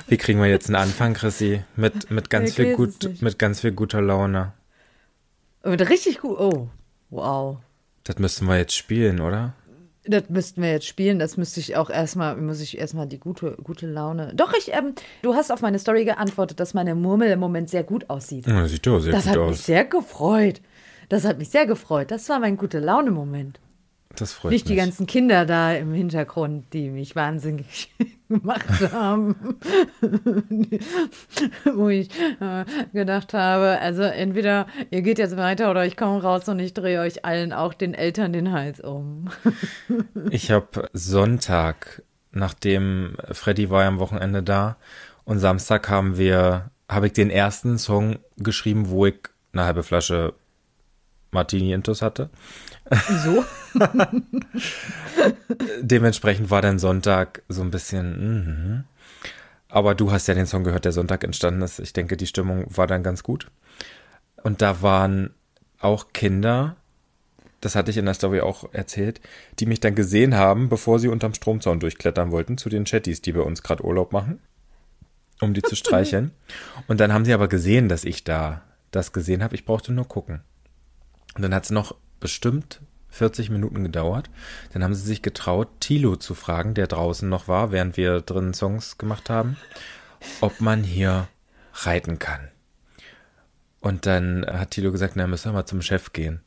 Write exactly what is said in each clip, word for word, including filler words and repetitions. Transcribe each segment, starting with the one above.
Wie kriegen wir jetzt einen Anfang, Chrissy? Mit, mit ganz Ich viel weiß es gut, nicht. mit ganz viel guter Laune. Und richtig gut. Oh, wow. Das müssen wir jetzt spielen, oder? Das müssten wir jetzt spielen. Das müsste ich auch erstmal, muss ich erstmal die gute, gute Laune. Doch, ich, ähm, du hast auf meine Story geantwortet, dass meine Murmel im Moment sehr gut aussieht. Ja, das sieht doch sehr Das gut hat mich aus. sehr gefreut. Das hat mich sehr gefreut. Das war mein gute Laune-Moment. Das freut Nicht die mich. ganzen Kinder da im Hintergrund, die mich wahnsinnig gemacht haben. Wo ich äh, gedacht habe, also entweder ihr geht jetzt weiter oder ich komme raus und ich drehe euch allen, auch den Eltern, den Hals um. Ich habe Sonntag, nachdem Freddy war ja am Wochenende da, und Samstag haben wir, habe ich den ersten Song geschrieben, wo ich eine halbe Flasche Martini Intus hatte. So? Dementsprechend war dann Sonntag so ein bisschen, mhm. Aber du hast ja den Song gehört, der Sonntag entstanden ist. Ich denke, die Stimmung war dann ganz gut. Und da waren auch Kinder, das hatte ich in der Story auch erzählt, die mich dann gesehen haben, bevor sie unterm Stromzaun durchklettern wollten, zu den Chatties, die bei uns gerade Urlaub machen, um die zu streicheln. Und dann haben sie aber gesehen, dass ich da das gesehen habe. Ich brauchte nur gucken. Und dann hat es noch bestimmt vierzig Minuten gedauert. Dann haben sie sich getraut, Thilo zu fragen, der draußen noch war, während wir drinnen Songs gemacht haben, ob man hier reiten kann. Und dann hat Thilo gesagt, na, müssen wir mal zum Chef gehen.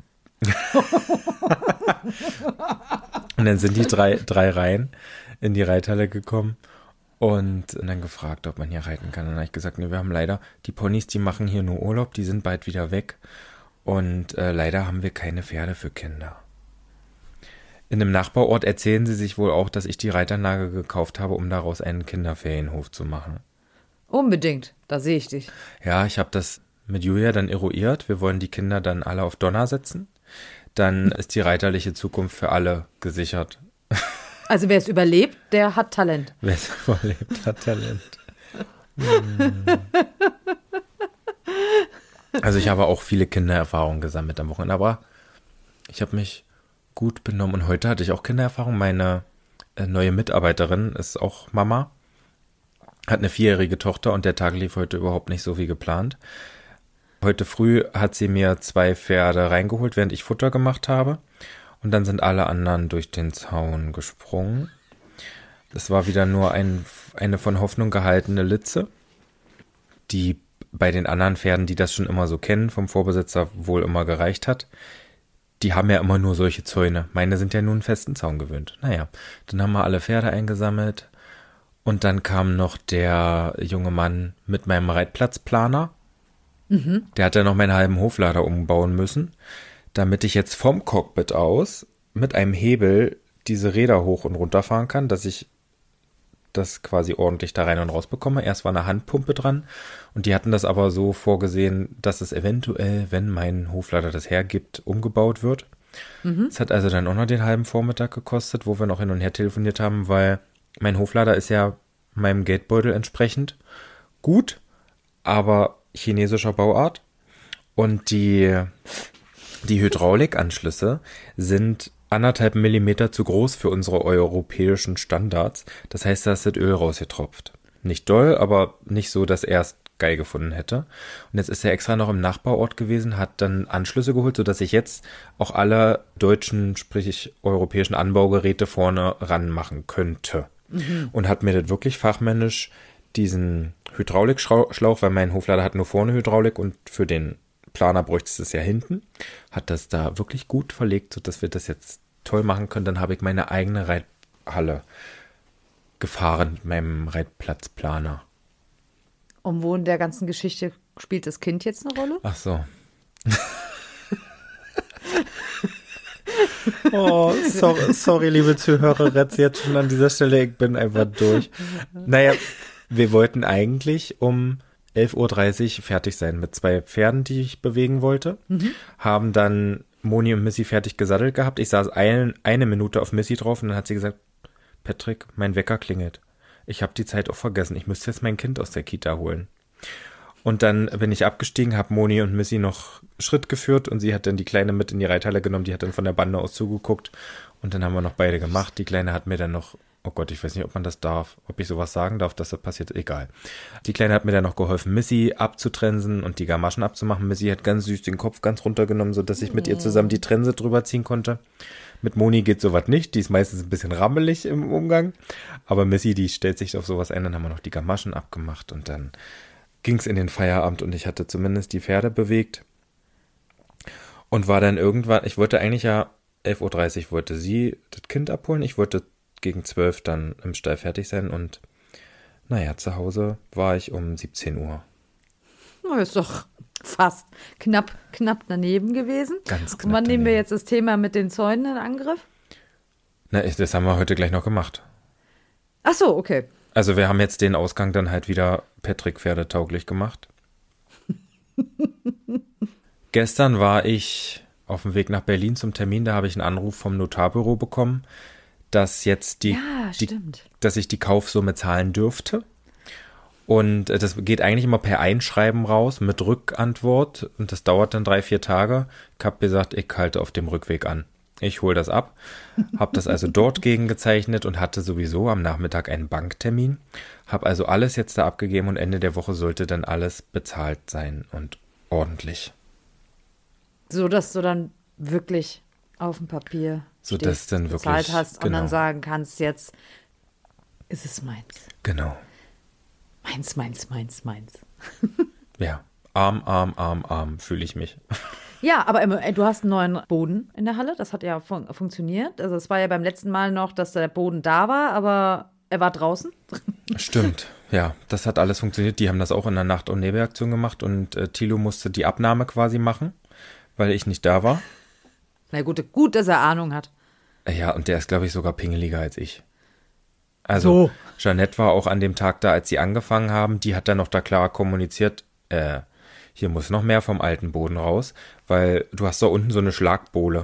Und dann sind die drei, drei Reihen in die Reithalle gekommen und dann gefragt, ob man hier reiten kann. Und dann habe ich gesagt, nee, wir haben leider, die Ponys, die machen hier nur Urlaub, die sind bald wieder weg. Und äh, leider haben wir keine Pferde für Kinder. In einem Nachbarort erzählen sie sich wohl auch, dass ich die Reitanlage gekauft habe, um daraus einen Kinderferienhof zu machen. Unbedingt. Da sehe ich dich. Ja, ich habe das mit Julia dann eruiert. Wir wollen die Kinder dann alle auf Donner setzen. Dann ist die reiterliche Zukunft für alle gesichert. Also wer es überlebt, der hat Talent. Wer es überlebt, hat Talent. Hm. Also ich habe auch viele Kindererfahrungen gesammelt am Wochenende, aber ich habe mich gut benommen. Und heute hatte ich auch Kindererfahrung. Meine äh, neue Mitarbeiterin ist auch Mama, hat eine vierjährige Tochter und der Tag lief heute überhaupt nicht so wie geplant. Heute früh hat sie mir zwei Pferde reingeholt, während ich Futter gemacht habe. Und dann sind alle anderen durch den Zaun gesprungen. Das war wieder nur ein, eine von Hoffnung gehaltene Litze, die bei den anderen Pferden, die das schon immer so kennen, vom Vorbesitzer wohl immer gereicht hat. Die haben ja immer nur solche Zäune. Meine sind ja nun einen festen Zaun gewöhnt. Naja, dann haben wir alle Pferde eingesammelt. Und dann kam noch der junge Mann mit meinem Reitplatzplaner. Mhm. Der hat ja noch meinen halben Hoflader umbauen müssen, damit ich jetzt vom Cockpit aus mit einem Hebel diese Räder hoch und runter fahren kann, dass ich das quasi ordentlich da rein und raus bekomme. Erst war eine Handpumpe dran und die hatten das aber so vorgesehen, dass es eventuell, wenn mein Hoflader das hergibt, umgebaut wird. Mhm. Das hat also dann auch noch den halben Vormittag gekostet, wo wir noch hin und her telefoniert haben, weil mein Hoflader ist ja meinem Geldbeutel entsprechend gut, aber chinesischer Bauart und die, die Hydraulikanschlüsse sind anderthalb Millimeter zu groß für unsere europäischen Standards. Das heißt, da ist das Öl rausgetropft. Nicht doll, aber nicht so, dass er es geil gefunden hätte. Und jetzt ist er extra noch im Nachbarort gewesen, hat dann Anschlüsse geholt, sodass ich jetzt auch alle deutschen, sprich europäischen Anbaugeräte vorne ranmachen könnte. Mhm. Und hat mir das wirklich fachmännisch diesen Hydraulikschlauch, weil mein Hoflader hat nur vorne Hydraulik und für den Planer bräuchte es ja hinten, hat das da wirklich gut verlegt, sodass wir das jetzt toll machen können. Dann habe ich meine eigene Reithalle gefahren mit meinem Reitplatzplaner. Und wo in der ganzen Geschichte spielt das Kind jetzt eine Rolle? Ach so. Oh, sorry, sorry, liebe Zuhörer, jetzt schon an dieser Stelle, ich bin einfach durch. Naja, wir wollten eigentlich um elf Uhr dreißig fertig sein mit zwei Pferden, die ich bewegen wollte. Mhm. Haben dann Moni und Missy fertig gesattelt gehabt. Ich saß ein, eine Minute auf Missy drauf und dann hat sie gesagt, Patrick, mein Wecker klingelt. Ich habe die Zeit auch vergessen. Ich müsste jetzt mein Kind aus der Kita holen. Und dann bin ich abgestiegen, habe Moni und Missy noch Schritt geführt und sie hat dann die Kleine mit in die Reithalle genommen. Die hat dann von der Bande aus zugeguckt und dann haben wir noch beide gemacht. Die Kleine hat mir dann noch Oh Gott, ich weiß nicht, ob man das darf, ob ich sowas sagen darf, dass das passiert, egal. Die Kleine hat mir dann noch geholfen, Missy abzutrensen und die Gamaschen abzumachen. Missy hat ganz süß den Kopf ganz runtergenommen, sodass ich mit ihr zusammen die Trense drüber ziehen konnte. Mit Moni geht sowas nicht, die ist meistens ein bisschen rammelig im Umgang. Aber Missy, die stellt sich auf sowas ein, dann haben wir noch die Gamaschen abgemacht und dann ging's in den Feierabend und ich hatte zumindest die Pferde bewegt. Und war dann irgendwann, ich wollte eigentlich ja, elf Uhr dreißig wollte sie das Kind abholen, ich wollte gegen zwölf dann im Stall fertig sein und naja, zu Hause war ich um siebzehn Uhr. Na, ist doch fast knapp, knapp daneben gewesen. Ganz knapp Und wann nehmen wir daneben. jetzt das Thema mit den Zäunen in Angriff? Na, ich- das haben wir heute gleich noch gemacht. Ach so, okay. Also wir haben jetzt den Ausgang dann halt wieder Patrick pferdetauglich gemacht. Gestern war ich auf dem Weg nach Berlin zum Termin, da habe ich einen Anruf vom Notarbüro bekommen, dass jetzt die, Ja, die stimmt. dass ich die Kaufsumme zahlen dürfte. Und äh, das geht eigentlich immer per Einschreiben raus mit Rückantwort und das dauert dann drei, vier Tage. Ich habe gesagt, ich halte auf dem Rückweg an. Ich hole das ab, habe das also dort gegengezeichnet und hatte sowieso am Nachmittag einen Banktermin. Habe also alles jetzt da abgegeben und Ende der Woche sollte dann alles bezahlt sein und ordentlich. So, dass du dann wirklich auf dem Papier So, stehst, dass dann wirklich, bezahlt hast und genau. dann sagen kannst, jetzt ist es meins. Genau. Meins, meins, meins, meins. Ja. Arm, arm, arm, arm fühle ich mich. Ja, aber immer, ey, du hast einen neuen Boden in der Halle. Das hat ja fun funktioniert. Also es war ja beim letzten Mal noch, dass der Boden da war, aber er war draußen. Stimmt, ja, das hat alles funktioniert. Die haben das auch in der Nacht- und Nebelaktion gemacht und äh, Thilo musste die Abnahme quasi machen, weil ich nicht da war. Na gut, gut, dass er Ahnung hat. Äh, Ja, und der ist, glaube ich, sogar pingeliger als ich. Also, So. Jeanette war auch an dem Tag da, als sie angefangen haben. Die hat dann noch da klar kommuniziert, äh, hier muss noch mehr vom alten Boden raus, weil du hast da unten so eine Schlagbohle.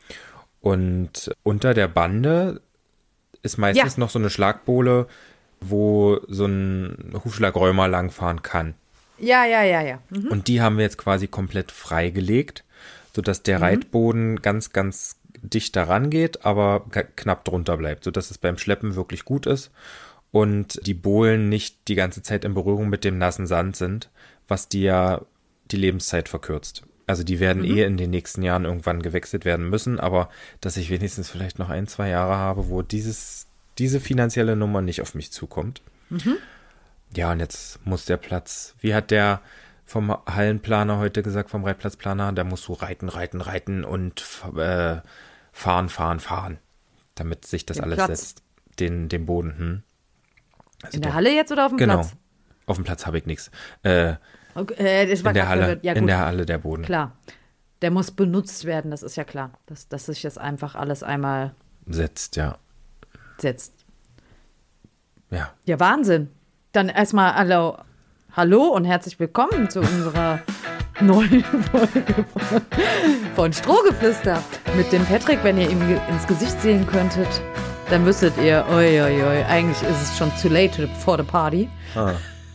Und unter der Bande ist meistens Ja. noch so eine Schlagbohle, wo so ein Hufschlagräumer langfahren kann. Ja, ja, ja, ja. Mhm. Und die haben wir jetzt quasi komplett freigelegt, sodass der Reitboden ganz, ganz dicht daran geht, aber k- knapp drunter bleibt, sodass es beim Schleppen wirklich gut ist und die Bohlen nicht die ganze Zeit in Berührung mit dem nassen Sand sind, was die ja die Lebenszeit verkürzt. Also die werden eh in den nächsten Jahren irgendwann gewechselt werden müssen, aber dass ich wenigstens vielleicht noch ein, zwei Jahre habe, wo dieses, diese finanzielle Nummer nicht auf mich zukommt. Ja, und jetzt muss der Platz, wie hat der vom Hallenplaner heute gesagt, vom Reitplatzplaner, da musst du reiten, reiten, reiten und äh, fahren, fahren, fahren, damit sich das Den alles Platz. setzt, den, den Boden. Hm. Also In der Halle jetzt oder auf dem Genau. Platz? Auf dem Platz habe ich nichts. Äh, Okay, äh, das war in der grad Halle, verwirrt. Ja, in gut, der Halle der Boden klar. Der muss benutzt werden, das ist ja klar. Dass, dass sich das einfach alles einmal setzt, ja. setzt. Ja. Ja, Wahnsinn. Dann erstmal hallo, hallo und herzlich willkommen zu unserer neuen Folge von, von Strohgeflüster. Mit dem Patrick, wenn ihr ihm ge- ins Gesicht sehen könntet, dann wüsstet ihr, oi, oi, oi, eigentlich ist es schon too late for the party. Ah.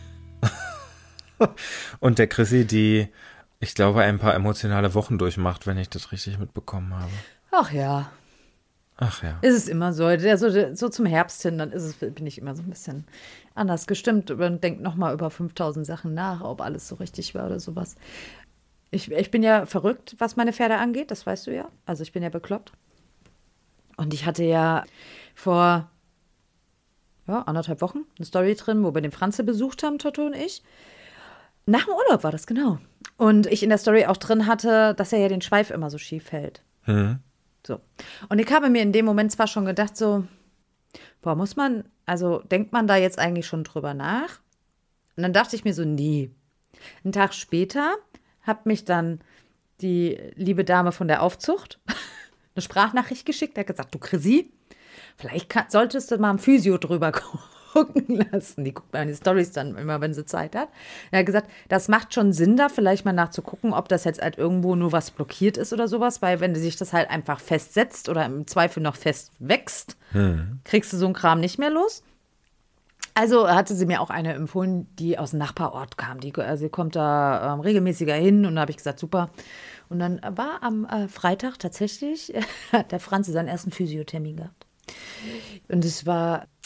Und der Chrissy, die, ich glaube, ein paar emotionale Wochen durchmacht, wenn ich das richtig mitbekommen habe. Ach ja, Ach ja. ist es immer so. Der, so, so zum Herbst hin, dann ist es, bin ich immer so ein bisschen anders gestimmt und denke nochmal über fünftausend Sachen nach, ob alles so richtig war oder sowas. Ich, ich bin ja verrückt, was meine Pferde angeht, das weißt du ja. Also ich bin ja bekloppt. Und ich hatte ja vor ja, anderthalb Wochen eine Story drin, wo wir den Franze besucht haben, Toto und ich. Nach dem Urlaub war das, genau. Und ich in der Story auch drin hatte, dass er ja den Schweif immer so schief hält. Hm. So. Und ich habe mir in dem Moment zwar schon gedacht, so, boah, muss man, also denkt man da jetzt eigentlich schon drüber nach? Und dann dachte ich mir so, nee. Einen Tag später hat mich dann die liebe Dame von der Aufzucht eine Sprachnachricht geschickt, der hat gesagt, du Chrissy, vielleicht kann, solltest du mal am Physio drüber gucken lassen. Die guckt meine Storys dann immer, wenn sie Zeit hat. Er hat gesagt, das macht schon Sinn, da vielleicht mal nachzugucken, ob das jetzt halt irgendwo nur was blockiert ist oder sowas, weil wenn sich das halt einfach festsetzt oder im Zweifel noch fest wächst, hm. kriegst du so einen Kram nicht mehr los. Also hatte sie mir auch eine empfohlen, die aus dem Nachbarort kam. Die, also sie kommt da ähm, regelmäßiger hin und da habe ich gesagt, super. Und dann war am äh, Freitag tatsächlich, hat der Franz seinen ersten Physiothermin gehabt. Und es war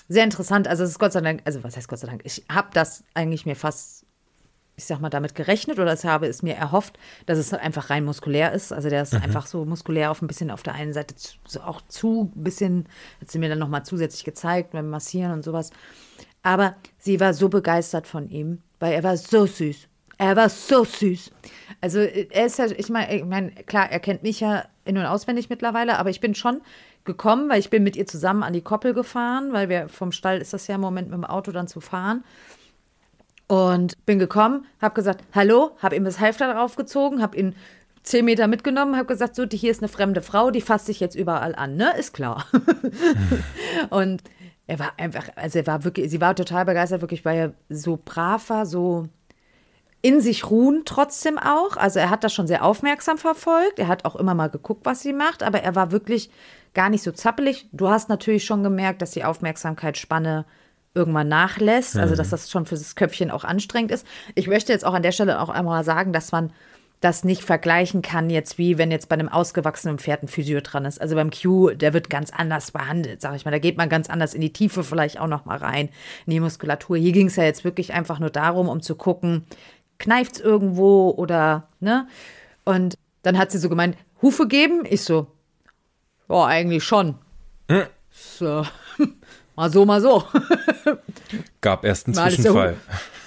sehr interessant. Also es ist Gott sei Dank, also was heißt Gott sei Dank? Ich habe das eigentlich mir fast, ich sag mal, damit gerechnet oder ich habe es mir erhofft, dass es einfach rein muskulär ist. Also der ist mhm. einfach so muskulär auf ein bisschen auf der einen Seite zu, so auch zu ein bisschen, hat sie mir dann nochmal zusätzlich gezeigt beim Massieren und sowas. Aber sie war so begeistert von ihm, weil er war so süß. Er war so süß. Also er ist ja, ich meine, ich mein, klar, er kennt mich ja in- und auswendig mittlerweile, aber ich bin schon gekommen, weil ich bin mit ihr zusammen an die Koppel gefahren, weil wir vom Stall ist das ja im Moment mit dem Auto dann zu fahren. Und bin gekommen, habe gesagt, hallo, habe ihm das Halfter draufgezogen, habe ihn zehn Meter mitgenommen, habe gesagt, so, die hier ist eine fremde Frau, die fasst sich jetzt überall an, ne? Ist klar. Und er war einfach, also er war wirklich, sie war total begeistert, wirklich, weil er so brav war, so in sich ruhen trotzdem auch. Also er hat das schon sehr aufmerksam verfolgt. Er hat auch immer mal geguckt, was sie macht, aber er war wirklich gar nicht so zappelig. Du hast natürlich schon gemerkt, dass die Aufmerksamkeitsspanne irgendwann nachlässt, also dass das schon für das Köpfchen auch anstrengend ist. Ich möchte jetzt auch an der Stelle auch einmal sagen, dass man das nicht vergleichen kann jetzt wie, wenn jetzt bei einem ausgewachsenen Pferd ein Physio dran ist. Also beim Q, der wird ganz anders behandelt, sag ich mal. Da geht man ganz anders in die Tiefe vielleicht auch noch mal rein, in die Muskulatur. Hier ging es ja jetzt wirklich einfach nur darum, um zu gucken, kneift's irgendwo oder, ne? Und dann hat sie so gemeint, Hufe geben? Ich so, ja, eigentlich schon. Hm. So, mal so, mal so. Gab erst einen Zwischenfall.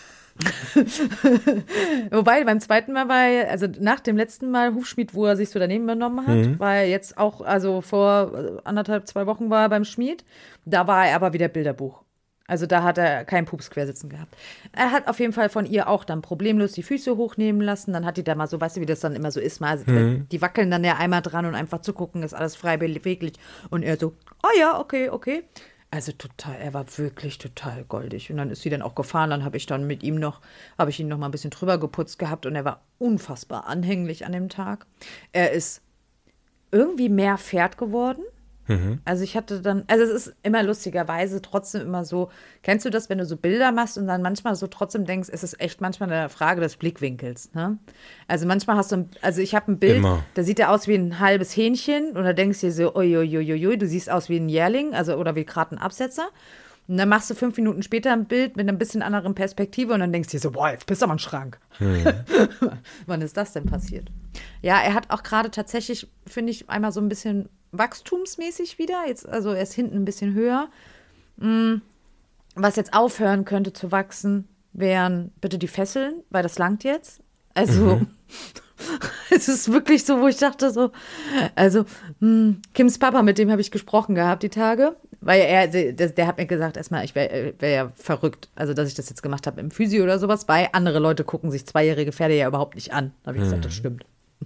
Wobei, beim zweiten Mal war er, also nach dem letzten Mal Hufschmied, wo er sich so daneben benommen hat, mhm. war er jetzt auch, also vor anderthalb, zwei Wochen war er beim Schmied, da war er aber wieder Bilderbuch. Also da hat er keinen Pups quersitzen gehabt. Er hat auf jeden Fall von ihr auch dann problemlos die Füße hochnehmen lassen. Dann hat die da mal so, weißt du, wie das dann immer so ist, mal, mhm. die wackeln dann ja einmal dran und einfach zu gucken, ist alles frei beweglich. Und er so, oh ja, okay, okay. Also total, er war wirklich total goldig. Und dann ist sie dann auch gefahren, dann habe ich dann mit ihm noch, habe ich ihn noch mal ein bisschen drüber geputzt gehabt und er war unfassbar anhänglich an dem Tag. Er ist irgendwie mehr Pferd geworden. Mhm. Also ich hatte dann, also es ist immer lustigerweise trotzdem immer so, kennst du das, wenn du so Bilder machst und dann manchmal so trotzdem denkst, es ist echt manchmal eine Frage des Blickwinkels, ne? Also manchmal hast du, ein, also ich habe ein Bild, immer. Da sieht er aus wie ein halbes Hähnchen und da denkst du dir so, uiuiuiui, du siehst aus wie ein Jährling, also oder wie gerade ein Absetzer. Und dann machst du fünf Minuten später ein Bild mit einer bisschen anderen Perspektive und dann denkst du dir so, boah, jetzt bist du aber ein Schrank. Hm. Wann ist das denn passiert? Ja, er hat auch gerade tatsächlich, finde ich, einmal so ein bisschen wachstumsmäßig wieder. Jetzt, also er ist hinten ein bisschen höher. Was jetzt aufhören könnte zu wachsen, wären bitte die Fesseln, weil das langt jetzt. Also mhm. Es ist wirklich so, wo ich dachte so, also mh, Kims Papa, mit dem habe ich gesprochen gehabt die Tage, weil er, der, der hat mir gesagt, erstmal, ich wäre wär ja verrückt, also dass ich das jetzt gemacht habe im Physio oder sowas, weil andere Leute gucken sich zweijährige Pferde ja überhaupt nicht an. Da habe ich mhm. gesagt, das stimmt.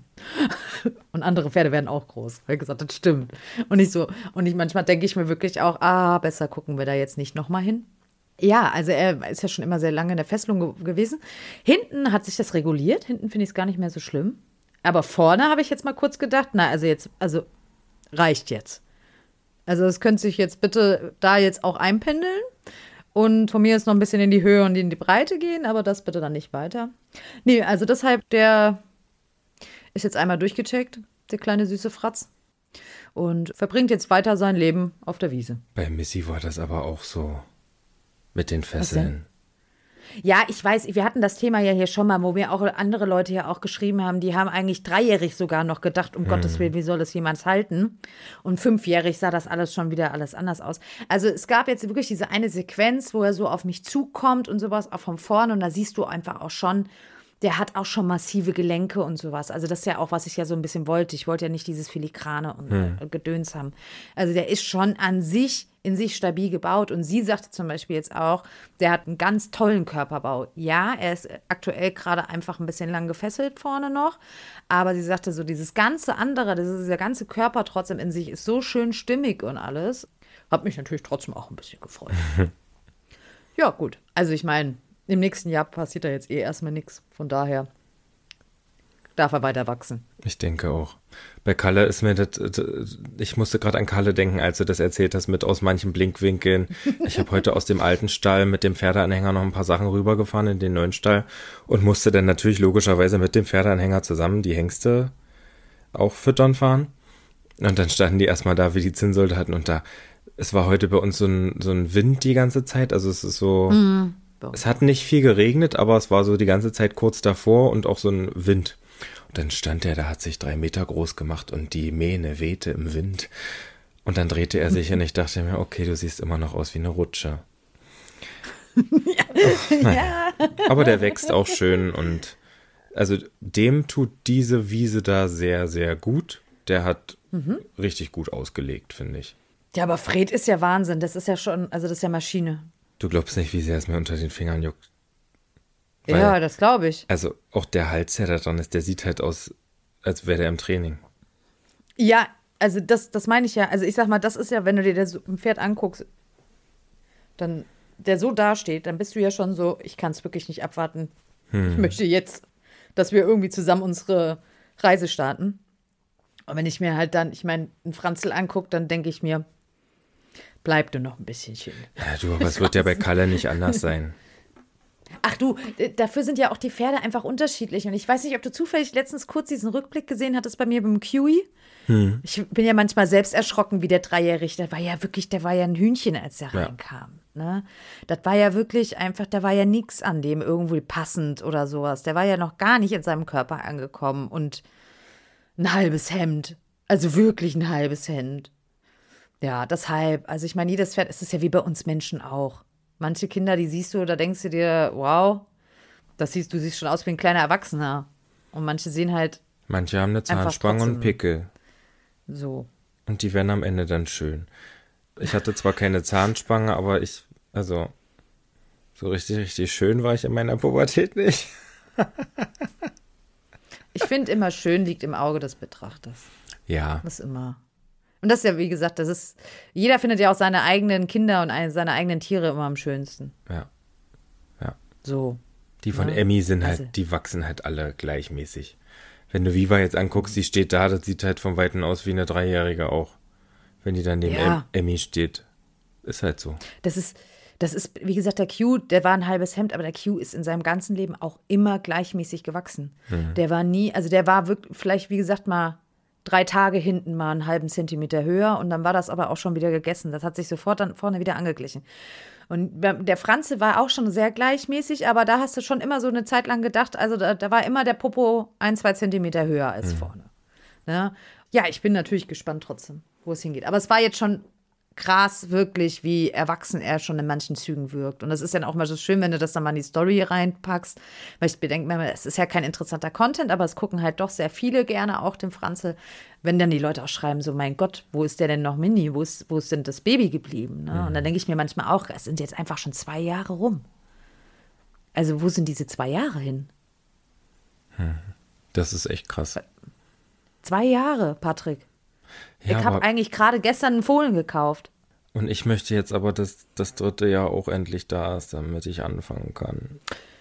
Und andere Pferde werden auch groß. Da habe ich gesagt, das stimmt. Und ich so, und ich manchmal denke ich mir wirklich auch, ah, besser gucken wir da jetzt nicht nochmal hin. Ja, also er ist ja schon immer sehr lange in der Fesselung ge- gewesen. Hinten hat sich das reguliert. Hinten finde ich es gar nicht mehr so schlimm. Aber vorne habe ich jetzt mal kurz gedacht, na, also jetzt, also reicht jetzt. Also es könnte sich jetzt bitte da jetzt auch einpendeln und von mir jetzt noch ein bisschen in die Höhe und in die Breite gehen, aber das bitte dann nicht weiter. Nee, also deshalb, der ist jetzt einmal durchgecheckt, der kleine süße Fratz. Und verbringt jetzt weiter sein Leben auf der Wiese. Bei Missy war das aber auch so. Mit den Fesseln. Ja, ich weiß, wir hatten das Thema ja hier schon mal, wo mir auch andere Leute ja auch geschrieben haben, die haben eigentlich dreijährig sogar noch gedacht, um hm. Gottes Willen, wie soll das jemand halten? Und fünfjährig sah das alles schon wieder alles anders aus. Also es gab jetzt wirklich diese eine Sequenz, wo er so auf mich zukommt und sowas, auch von vorne und da siehst du einfach auch schon, der hat auch schon massive Gelenke und sowas. Also das ist ja auch, was ich ja so ein bisschen wollte. Ich wollte ja nicht dieses Filigrane und hm. Gedöns haben. Also der ist schon an sich, in sich stabil gebaut. Und sie sagte zum Beispiel jetzt auch, der hat einen ganz tollen Körperbau. Ja, er ist aktuell gerade einfach ein bisschen lang gefesselt vorne noch. Aber sie sagte so, dieses ganze andere, dieser ganze Körper trotzdem in sich ist so schön stimmig und alles. Hat mich natürlich trotzdem auch ein bisschen gefreut. Ja, gut. Also ich meine, im nächsten Jahr passiert da jetzt eh erstmal nichts. Von daher darf er weiter wachsen. Ich denke auch. Bei Kalle ist mir das, ich musste gerade an Kalle denken, als du das erzählt hast, mit aus manchen Blinkwinkeln. Ich habe heute aus dem alten Stall mit dem Pferdeanhänger noch ein paar Sachen rübergefahren in den neuen Stall und musste dann natürlich logischerweise mit dem Pferdeanhänger zusammen die Hengste auch füttern fahren. Und dann standen die erstmal da wie die Zinnsoldaten und da Es war heute bei uns so ein, so ein Wind die ganze Zeit. Also es ist so, Mhm. es hat nicht viel geregnet, aber es war so die ganze Zeit kurz davor und auch so ein Wind. Und dann stand er, da hat sich drei Meter groß gemacht und die Mähne wehte im Wind. Und dann drehte er sich und ich dachte mir, okay, du siehst immer noch aus wie eine Rutsche. Ja. Aber der wächst auch schön und also dem tut diese Wiese da sehr, sehr gut. Der hat Mhm. richtig gut ausgelegt, finde ich. Ja, aber Fred ist ja Wahnsinn. Das ist ja schon, also das ist ja Maschine. Du glaubst nicht, wie sehr es mir unter den Fingern juckt. Weil, Ja, das glaube ich. also auch der Hals, der da dran ist, der sieht halt aus, als wäre der im Training. Ja, also das, das meine ich ja. Also ich sag mal, das ist ja, wenn du dir das ein Pferd anguckst, dann der so dasteht, dann bist du ja schon so, ich kann es wirklich nicht abwarten. Ich möchte jetzt, dass wir irgendwie zusammen unsere Reise starten. Und wenn ich mir halt dann, ich meine, einen Franzl angucke, dann denke ich mir, bleib du noch ein bisschen schön. Ja, du, aber es wird ja bei Kalle nicht anders sein. Ach du, äh, dafür sind ja auch die Pferde einfach unterschiedlich. Und ich weiß nicht, ob du zufällig letztens kurz diesen Rückblick gesehen hattest bei mir beim Kiwi. Hm. Ich bin ja manchmal selbst erschrocken, wie der Dreijährige, der war ja wirklich, der war ja ein Hühnchen, als der Ja. reinkam. Ne? Das war ja wirklich einfach, da war ja nichts an dem irgendwie passend oder sowas. Der war ja noch gar nicht in seinem Körper angekommen und ein halbes Hemd. Also wirklich ein halbes Hemd. Ja, deshalb, also ich meine, jedes Pferd, es ist ja wie bei uns Menschen auch. Manche Kinder, die siehst du, da denkst du dir, wow, das siehst, du siehst schon aus wie ein kleiner Erwachsener. Und manche sehen halt Manche haben eine Zahnspange und trotzdem. Pickel. so. Und die werden am Ende dann schön. Ich hatte zwar keine Zahnspange, aber ich, also, so richtig, richtig schön war ich in meiner Pubertät nicht. Ich finde immer, schön liegt im Auge des Betrachters. Ja, Das ist immer. Und das ist ja, wie gesagt, das ist, jeder findet ja auch seine eigenen Kinder und ein- seine eigenen Tiere immer am schönsten. ja. So. Die von Ja. Emmy sind halt, Also- die wachsen halt alle gleichmäßig. Wenn du Viva jetzt anguckst, die steht da, das sieht halt von Weitem aus wie eine Dreijährige auch. Wenn die dann neben Ja. em Emmy steht. Ist halt so. Das ist, das ist, wie gesagt, der Q, der war ein halbes Hemd, aber der Q ist in seinem ganzen Leben auch immer gleichmäßig gewachsen. Der war nie, also der war wirklich, vielleicht, wie gesagt, mal drei Tage hinten mal einen halben Zentimeter höher und dann war das aber auch schon wieder gegessen. Das hat sich sofort dann vorne wieder angeglichen. Und der Franze war auch schon sehr gleichmäßig, aber da hast du schon immer so eine Zeit lang gedacht, also da, da war immer der Popo ein, zwei Zentimeter höher als vorne. Ne? Ja, ich bin natürlich gespannt trotzdem, wo es hingeht. Aber es war jetzt schon krass, wirklich, wie erwachsen er schon in manchen Zügen wirkt. Und das ist dann auch mal so schön, wenn du das dann mal in die Story reinpackst. Weil ich bedenke mir, es ist ja kein interessanter Content, aber es gucken halt doch sehr viele gerne auch den Franzl. Wenn dann die Leute auch schreiben, so, mein Gott, wo ist der denn noch Mini? Wo ist, wo ist denn das Baby geblieben? Ne? Und dann denke ich mir manchmal auch, es sind jetzt einfach schon zwei Jahre rum. Also wo sind diese zwei Jahre hin? Das ist echt krass. Zwei Jahre, Patrick. Ja, ich habe aber, eigentlich gerade gestern einen Fohlen gekauft. und ich möchte jetzt aber, dass das dritte Jahr auch endlich da ist, damit ich anfangen kann.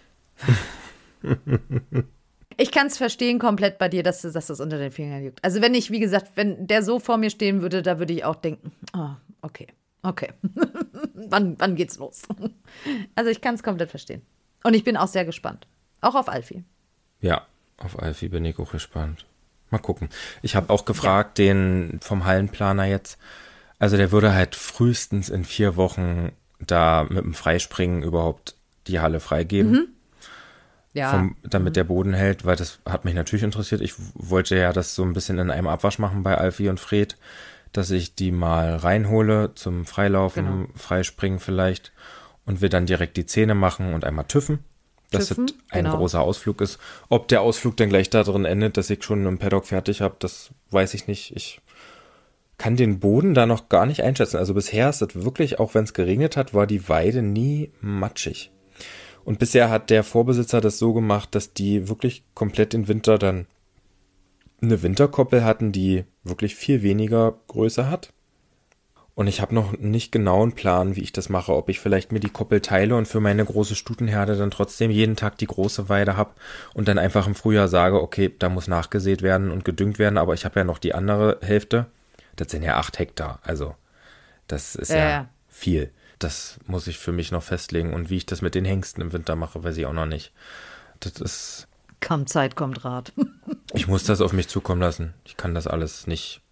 Ich kann es verstehen komplett bei dir, dass, dass das unter den Fingern liegt. Also wenn ich, wie gesagt, wenn der so vor mir stehen würde, da würde ich auch denken, ah, okay, okay, wann, wann geht's los? Also ich kann es komplett verstehen. Und ich bin auch sehr gespannt. Auch auf Alfie. Ja, auf Alfie bin ich auch gespannt. Mal gucken. Ich habe auch gefragt, den vom Hallenplaner jetzt, also der würde halt frühestens in vier Wochen da mit dem Freispringen überhaupt die Halle freigeben. Ja, Vom, damit der Boden hält, weil das hat mich natürlich interessiert. Ich wollte ja das so ein bisschen in einem Abwasch machen bei Alfie und Fred, dass ich die mal reinhole zum Freilaufen, Genau. Freispringen vielleicht und wir dann direkt die Zähne machen und einmal tüffen, dass Tüffen, es ein genau. großer Ausflug ist. Ob der Ausflug dann gleich da drin endet, dass ich schon im Paddock fertig habe, das weiß ich nicht. Ich kann den Boden da noch gar nicht einschätzen. Also bisher ist das wirklich, auch wenn es geregnet hat, war die Weide nie matschig. Und bisher hat der Vorbesitzer das so gemacht, dass die wirklich komplett den Winter dann eine Winterkoppel hatten, die wirklich viel weniger Größe hat. Und ich habe noch nicht genau einen Plan, wie ich das mache, ob ich vielleicht mir die Koppel teile und für meine große Stutenherde dann trotzdem jeden Tag die große Weide habe und dann einfach im Frühjahr sage, okay, da muss nachgesät werden und gedüngt werden, aber ich habe ja noch die andere Hälfte. Das sind ja acht Hektar, also das ist ja, Ja, ja. viel. Das muss ich für mich noch festlegen und wie ich das mit den Hengsten im Winter mache, weiß ich auch noch nicht. Das ist, kommt Zeit, kommt Rat. ich muss das auf mich zukommen lassen. Ich kann das alles nicht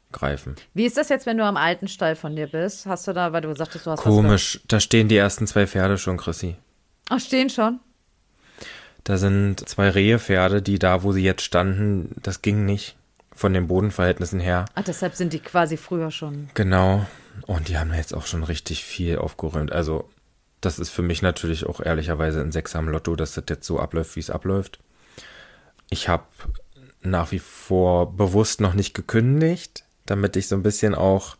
greifen. Wie ist das jetzt, wenn du am alten Stall von dir bist? Hast du da, weil du sagtest, du hast Komisch, da stehen die ersten zwei Pferde schon, Chrissy. Ach, stehen schon? Da sind zwei Rehepferde, die da, wo sie jetzt standen, das ging nicht von den Bodenverhältnissen her. Ach, deshalb sind die quasi früher schon. Genau. Und die haben jetzt auch schon richtig viel aufgeräumt. Also das ist für mich natürlich auch ehrlicherweise ein Sechser am Lotto, dass das jetzt so abläuft, wie es abläuft. Ich habe nach wie vor bewusst noch nicht gekündigt, damit ich so ein bisschen auch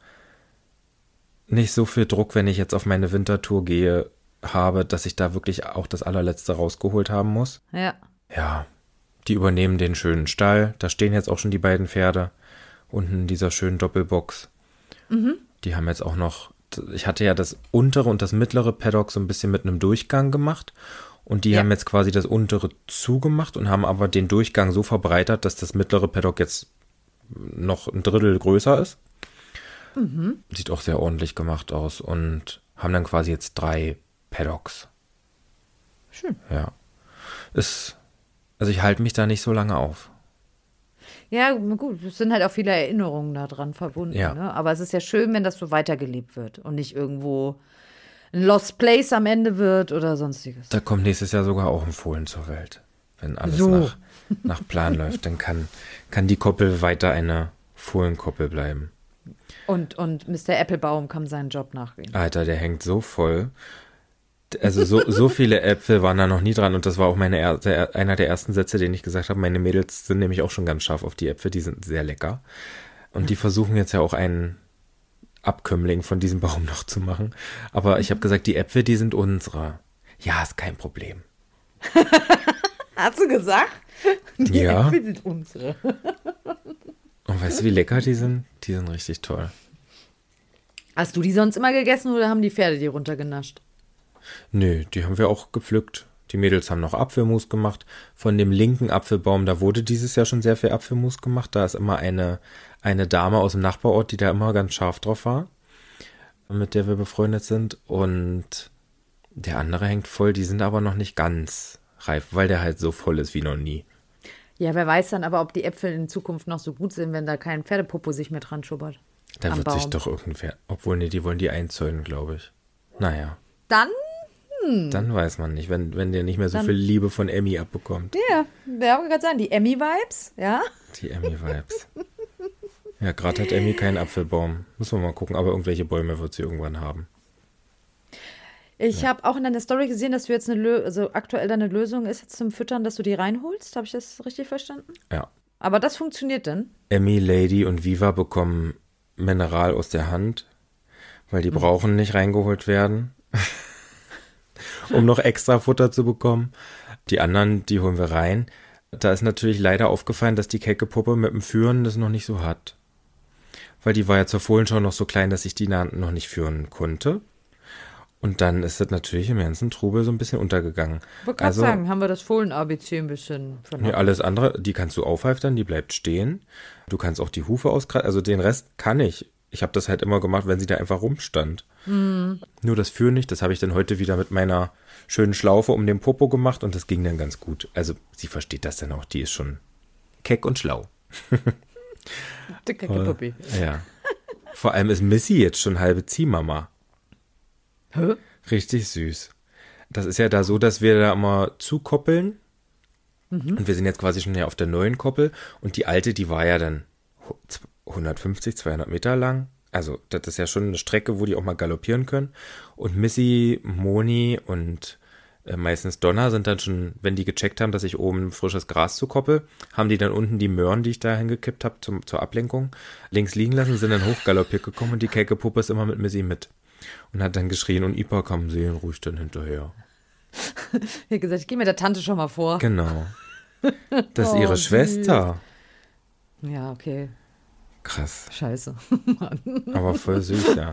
nicht so viel Druck, wenn ich jetzt auf meine Wintertour gehe, habe, dass ich da wirklich auch das allerletzte rausgeholt haben muss. Ja. Ja, die übernehmen den schönen Stall. Da stehen jetzt auch schon die beiden Pferde unten in dieser schönen Doppelbox. Mhm. Die haben jetzt auch noch, ich hatte ja das untere und das mittlere Paddock so ein bisschen mit einem Durchgang gemacht und die ja. haben jetzt quasi das untere zugemacht und haben aber den Durchgang so verbreitert, dass das mittlere Paddock jetzt noch ein Drittel größer ist. Mhm. Sieht auch sehr ordentlich gemacht aus und haben dann quasi jetzt drei Paddocks. Schön. Ja. Ist, also ich halte mich da nicht so lange auf. Ja, gut, es sind halt auch viele Erinnerungen da dran verbunden. Ja. Ne? Aber es ist ja schön, wenn das so weitergelebt wird und nicht irgendwo ein Lost Place am Ende wird oder sonstiges. Da kommt nächstes Jahr sogar auch ein Fohlen zur Welt. Wenn alles so. nach, nach Plan läuft, dann kann, kann die Koppel weiter eine Fohlenkoppel bleiben. Und, und Mister Applebaum kann seinen Job nachgehen. Alter, der hängt so voll. Also so, so viele Äpfel waren da noch nie dran und das war auch meine er, der, einer der ersten Sätze, den ich gesagt habe. Meine Mädels sind nämlich auch schon ganz scharf auf die Äpfel, die sind sehr lecker. Und die versuchen jetzt ja auch einen Abkömmling von diesem Baum noch zu machen. Aber ich habe gesagt, die Äpfel, die sind unsere. Ja, ist kein Problem. Hast du gesagt? Die ja. Äpfel sind unsere. Und weißt du, wie lecker die sind? Die sind richtig toll. Hast du die sonst immer gegessen oder haben die Pferde die runtergenascht? Nö, die haben wir auch gepflückt. Die Mädels haben noch Apfelmus gemacht. Von dem linken Apfelbaum, da wurde dieses Jahr schon sehr viel Apfelmus gemacht. Da ist immer eine, eine Dame aus dem Nachbarort, die da immer ganz scharf drauf war, mit der wir befreundet sind. Und der andere hängt voll, die sind aber noch nicht ganz reif, weil der halt so voll ist wie noch nie. Ja, wer weiß dann aber, ob die Äpfel in Zukunft noch so gut sind, wenn da kein Pferdepopo sich mit dran schubbert. Da wird Baum. sich doch irgendwer, obwohl, nee, die wollen die einzäunen, glaube ich. Naja. Dann? Hm. Dann weiß man nicht, wenn, wenn der nicht mehr so dann, viel Liebe von Emmy abbekommt. Ja, wer auch gerade sagen, die Emmy-Vibes, ja? Die Emmy-Vibes. Ja, gerade hat Emmy keinen Apfelbaum. Müssen wir mal gucken, aber irgendwelche Bäume wird sie irgendwann haben. Ich ja. habe auch in deiner Story gesehen, dass du jetzt eine Lö- also aktuell deine Lösung ist jetzt zum Füttern, dass du die reinholst. Habe ich das richtig verstanden? Ja. Aber das funktioniert dann? Emmy, Lady und Viva bekommen Mineral aus der Hand, weil die mhm. brauchen nicht reingeholt werden, um noch extra Futter zu bekommen. Die anderen, die holen wir rein. Da ist natürlich leider aufgefallen, dass die Keckepuppe mit dem Führen das noch nicht so hat. Weil die war ja zur Fohlenschau noch so klein, dass ich die noch nicht führen konnte. Und dann ist das natürlich im ganzen Trubel so ein bisschen untergegangen. Ich wollte gerade also, sagen, haben wir das Fohlen-A B C ein bisschen verloren. Nee, alles andere, die kannst du aufhalftern, die bleibt stehen. Du kannst auch die Hufe auskreisen, also den Rest kann ich. Ich habe das halt immer gemacht, wenn sie da einfach rumstand. Mhm. Nur das Führen nicht, das habe ich dann heute wieder mit meiner schönen Schlaufe um den Popo gemacht und das ging dann ganz gut. Also sie versteht das dann auch, die ist schon keck und schlau. Die kecke Puppi. Ja. Vor allem ist Missy jetzt schon halbe Ziehmama. Hä? Richtig süß. Das ist ja da so, dass wir da immer zukoppeln. Mhm. Und wir sind jetzt quasi schon ja auf der neuen Koppel. Und die alte, die war ja dann hundertfünfzig, zweihundert Meter lang. Also das ist ja schon eine Strecke, wo die auch mal galoppieren können. Und Missy, Moni und äh, meistens Donna sind dann schon, wenn die gecheckt haben, dass ich oben frisches Gras zu koppel, haben die dann unten die Möhren, die ich da hingekippt habe zum, zur Ablenkung, links liegen lassen, sind dann hochgaloppiert gekommen und die Keckepuppe ist immer mit Missy mit. Und hat dann geschrien und Ipa kam seelenruhig dann hinterher. Ich habe gesagt, ich gehe mir der Tante schon mal vor. Genau. Das ist oh, ihre süß. Schwester. Ja, okay. Krass. Scheiße. Aber voll süß, ja.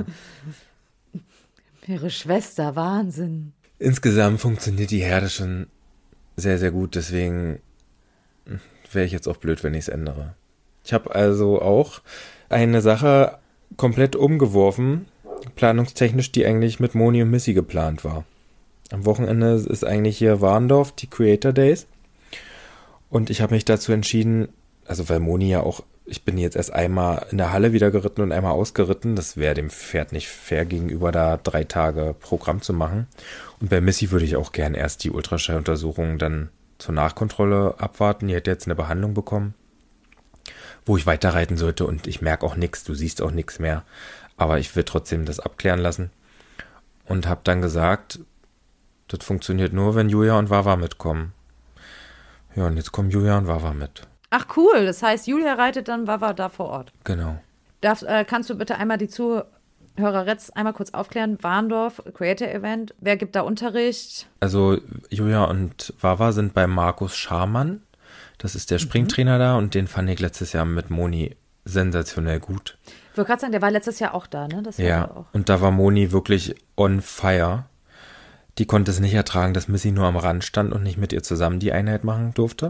Ihre Schwester, Wahnsinn. Insgesamt funktioniert die Herde schon sehr, sehr gut. Deswegen wäre ich jetzt auch blöd, wenn ich es ändere. Ich habe also auch eine Sache komplett umgeworfen, planungstechnisch, die eigentlich mit Moni und Missy geplant war. Am Wochenende ist eigentlich hier Warndorf, die Creator Days. Und ich habe mich dazu entschieden, also weil Moni ja auch ich bin jetzt erst einmal in der Halle wieder geritten und einmal ausgeritten. Das wäre dem Pferd nicht fair gegenüber, da drei Tage Programm zu machen. Und bei Missy würde ich auch gern erst die Ultraschalluntersuchung dann zur Nachkontrolle abwarten. Die hat jetzt eine Behandlung bekommen, wo ich weiterreiten sollte und ich merke auch nichts, du siehst auch nichts mehr. Aber ich will trotzdem das abklären lassen und habe dann gesagt, das funktioniert nur, wenn Julia und Wawa mitkommen. Ja, und jetzt kommen Julia und Wawa mit. Ach cool, das heißt, Julia reitet dann Wawa da vor Ort. Genau. Darf, äh, kannst du bitte einmal die Zuhörer jetzt einmal kurz aufklären? Warndorf, Creator Event, wer gibt da Unterricht? Also Julia und Wawa sind bei Markus Scharmann. Das ist der Springtrainer mhm. da und den fand ich letztes Jahr mit Moni sensationell gut. Ich wollte gerade sagen, der war letztes Jahr auch da, ne? Das ja, auch. Und da war Moni wirklich on fire. Die konnte es nicht ertragen, dass Missy nur am Rand stand und nicht mit ihr zusammen die Einheit machen durfte.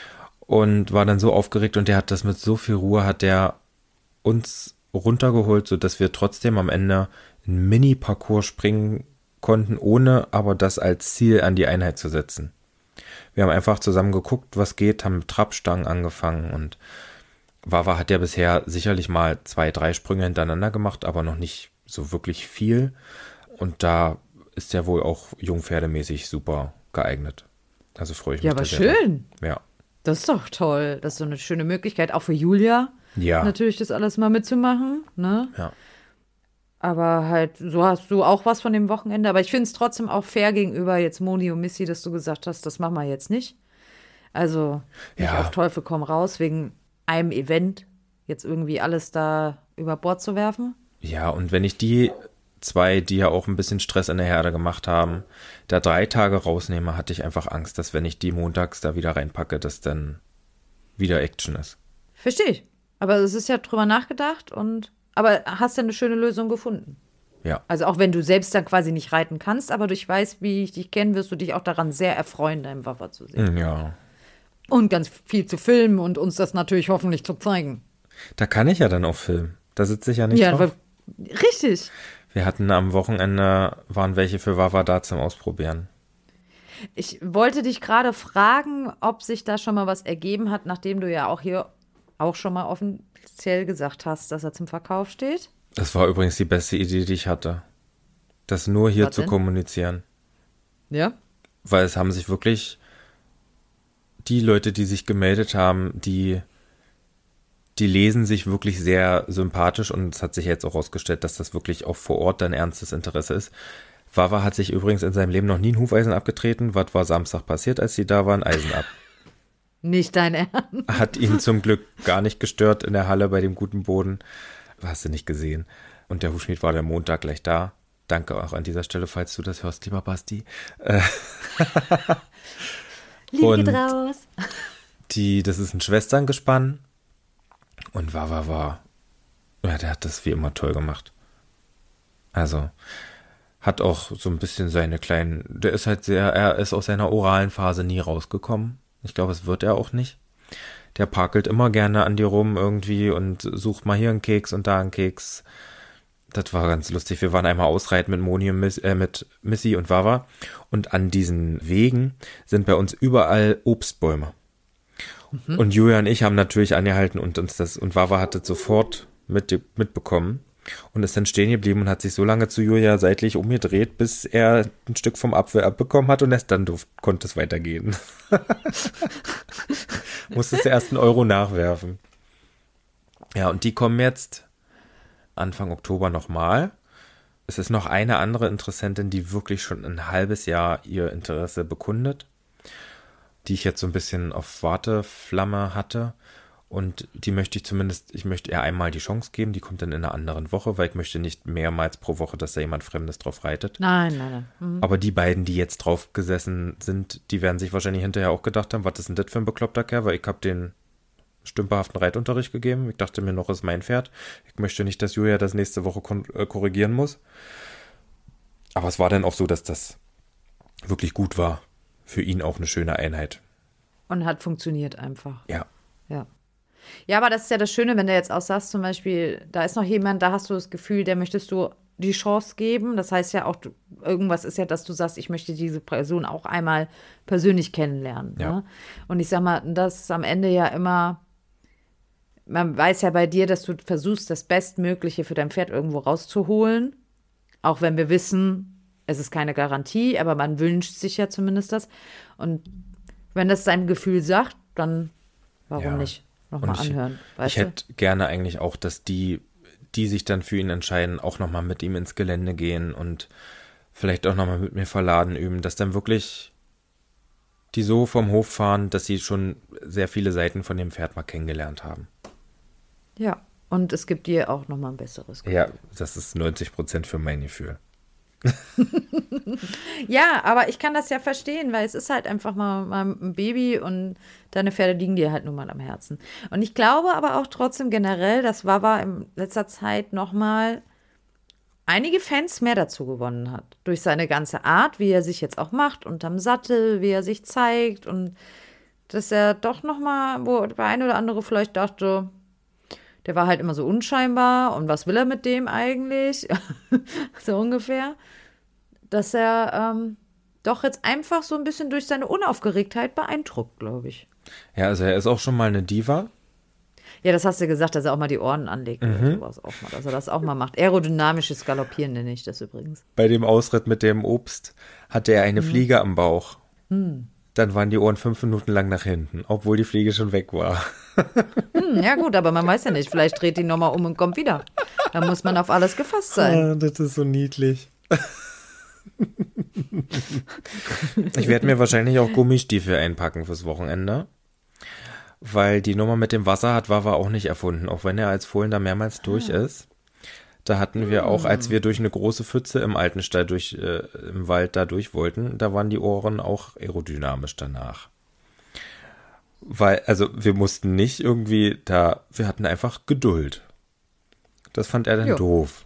Und war dann so aufgeregt und der hat das mit so viel Ruhe, hat der uns runtergeholt, sodass wir trotzdem am Ende einen Mini-Parcours springen konnten, ohne aber das als Ziel an die Einheit zu setzen. Wir haben einfach zusammen geguckt, was geht, haben mit Trabstangen angefangen und Wawa hat ja bisher sicherlich mal zwei, drei Sprünge hintereinander gemacht, aber noch nicht so wirklich viel. Und da ist er wohl auch jungpferdemäßig super geeignet. Also freue ich mich. Ja, aber schön. Drauf. Ja. Das ist doch toll. Das ist so eine schöne Möglichkeit, auch für Julia. Ja. Natürlich das alles mal mitzumachen, ne? Ja. Aber halt, so hast du auch was von dem Wochenende. Aber ich finde es trotzdem auch fair gegenüber jetzt Moni und Missy, dass du gesagt hast, das machen wir jetzt nicht. Also nicht ja. auf Teufel komm raus, wegen einem Event jetzt irgendwie alles da über Bord zu werfen. Ja, und wenn ich die zwei, die ja auch ein bisschen Stress in der Herde gemacht haben, da drei Tage rausnehme, hatte ich einfach Angst, dass wenn ich die montags da wieder reinpacke, dass dann wieder Action ist. Verstehe ich. Aber es ist ja drüber nachgedacht und aber hast ja eine schöne Lösung gefunden. Ja. Also auch wenn du selbst dann quasi nicht reiten kannst, aber ich weiß, wie ich dich kenne, wirst du dich auch daran sehr erfreuen, deinen Wawa zu sehen. Ja. Und ganz viel zu filmen und uns das natürlich hoffentlich zu zeigen. Da kann ich ja dann auch filmen. Da sitze ich ja nicht ja, drauf. Weil, richtig. Wir hatten am Wochenende, waren welche für Wawa da zum Ausprobieren. Ich wollte dich gerade fragen, ob sich da schon mal was ergeben hat, nachdem du ja auch hier auch schon mal offiziell gesagt hast, dass er zum Verkauf steht. Das war übrigens die beste Idee, die ich hatte. Das nur hier Was zu denn? kommunizieren. Ja? Weil es haben sich wirklich die Leute, die sich gemeldet haben, die, die lesen sich wirklich sehr sympathisch und es hat sich jetzt auch herausgestellt, dass das wirklich auch vor Ort ein ernstes Interesse ist. Wawa hat sich übrigens in seinem Leben noch nie ein Hufeisen abgetreten. Was war Samstag passiert, als sie da waren? Eisen ab. Nicht dein Ernst. Hat ihn zum Glück gar nicht gestört in der Halle bei dem guten Boden. Hast du nicht gesehen. Und der Hufschmied war der Montag gleich da. Danke auch an dieser Stelle, falls du das hörst, lieber Basti. Äh, Liebe geht raus. Die, das ist ein Schwesterngespann. Und Wawa war, ja, der hat das wie immer toll gemacht. Also, hat auch so ein bisschen seine kleinen, der ist halt sehr, er ist aus seiner oralen Phase nie rausgekommen. Ich glaube, es wird er auch nicht. Der pakelt immer gerne an dir rum irgendwie und sucht mal hier einen Keks und da einen Keks. Das war ganz lustig. Wir waren einmal ausreiten mit Moni und Miss, äh, mit Missy und Wawa. Und an diesen Wegen sind bei uns überall Obstbäume. Mhm. Und Julia und ich haben natürlich angehalten und uns das, und Wawa hat das sofort mit, mitbekommen. Und ist dann stehen geblieben und hat sich so lange zu Julia seitlich umgedreht, bis er ein Stück vom Apfel abbekommen hat und erst dann durfte, konnte es weitergehen. Musstest du erst einen Euro nachwerfen. Ja, und die kommen jetzt Anfang Oktober nochmal. Es ist noch eine andere Interessentin, die wirklich schon ein halbes Jahr ihr Interesse bekundet, die ich jetzt so ein bisschen auf Warteflamme hatte. Und die möchte ich zumindest, ich möchte ihr einmal die Chance geben, die kommt dann in einer anderen Woche, weil ich möchte nicht mehrmals pro Woche, dass da jemand Fremdes drauf reitet. Nein, nein, nein. Mhm. Aber die beiden, die jetzt drauf gesessen sind, die werden sich wahrscheinlich hinterher auch gedacht haben, was ist denn das für ein bekloppter Kerl, weil ich habe den stümperhaften Reitunterricht gegeben. Ich dachte mir noch, ist mein Pferd. Ich möchte nicht, dass Julia das nächste Woche kon- äh, korrigieren muss. Aber es war dann auch so, dass das wirklich gut war. Für ihn auch eine schöne Einheit. Und hat funktioniert einfach. Ja. Ja. Ja, aber das ist ja das Schöne, wenn du jetzt auch sagst, zum Beispiel, da ist noch jemand, da hast du das Gefühl, der möchtest du die Chance geben. Das heißt ja auch, du, irgendwas ist ja, dass du sagst, ich möchte diese Person auch einmal persönlich kennenlernen. Ja. Ne? Und ich sag mal, das ist am Ende ja immer man weiß ja bei dir, dass du versuchst, das Bestmögliche für dein Pferd irgendwo rauszuholen. Auch wenn wir wissen, es ist keine Garantie, aber man wünscht sich ja zumindest das. Und wenn das dein Gefühl sagt, dann warum Ja. nicht Und nochmal ich, anhören? ich Weißt du? hätte gerne eigentlich auch, dass die, die sich dann für ihn entscheiden, auch nochmal mit ihm ins Gelände gehen und vielleicht auch nochmal mit mir Verladen üben, dass dann wirklich die so vom Hof fahren, dass sie schon sehr viele Seiten von dem Pferd mal kennengelernt haben. Ja. Und es gibt dir auch nochmal ein besseres Gefühl. Ja, das ist neunzig Prozent für mein Gefühl. Ja, aber ich kann das ja verstehen, weil es ist halt einfach mal, mal ein Baby und deine Pferde liegen dir halt nun mal am Herzen. Und ich glaube aber auch trotzdem generell, dass Wawa in letzter Zeit nochmal einige Fans mehr dazu gewonnen hat. Durch seine ganze Art, wie er sich jetzt auch macht, unterm Sattel, wie er sich zeigt und dass er doch nochmal, wo der eine oder andere vielleicht dachte, der war halt immer so unscheinbar und was will er mit dem eigentlich? So ungefähr. Dass er ähm, doch jetzt einfach so ein bisschen durch seine Unaufgeregtheit beeindruckt, glaube ich. Ja, also er ist auch schon mal eine Diva. Ja, das hast du gesagt, dass er auch mal die Ohren anlegt oder sowas auch mal, dass er das auch mal macht. Aerodynamisches Galoppieren nenne ich das übrigens. Bei dem Ausritt mit dem Obst hatte er eine Fliege am Bauch. Dann waren die Ohren fünf Minuten lang nach hinten, obwohl die Fliege schon weg war. Hm, ja gut, aber man weiß ja nicht, vielleicht dreht die nochmal um und kommt wieder. Da muss man auf alles gefasst sein. Ah, das ist so niedlich. Ich werde mir wahrscheinlich auch Gummistiefel einpacken fürs Wochenende. Weil die Nummer mit dem Wasser hat Wawa auch nicht erfunden, auch wenn er als Fohlen da mehrmals durch ist. Da hatten wir auch, als wir durch eine große Pfütze im alten Stall durch, äh, im Wald da durch wollten, da waren die Ohren auch aerodynamisch danach. Weil, also wir mussten nicht irgendwie da, wir hatten einfach Geduld. Das fand er dann Jo. doof.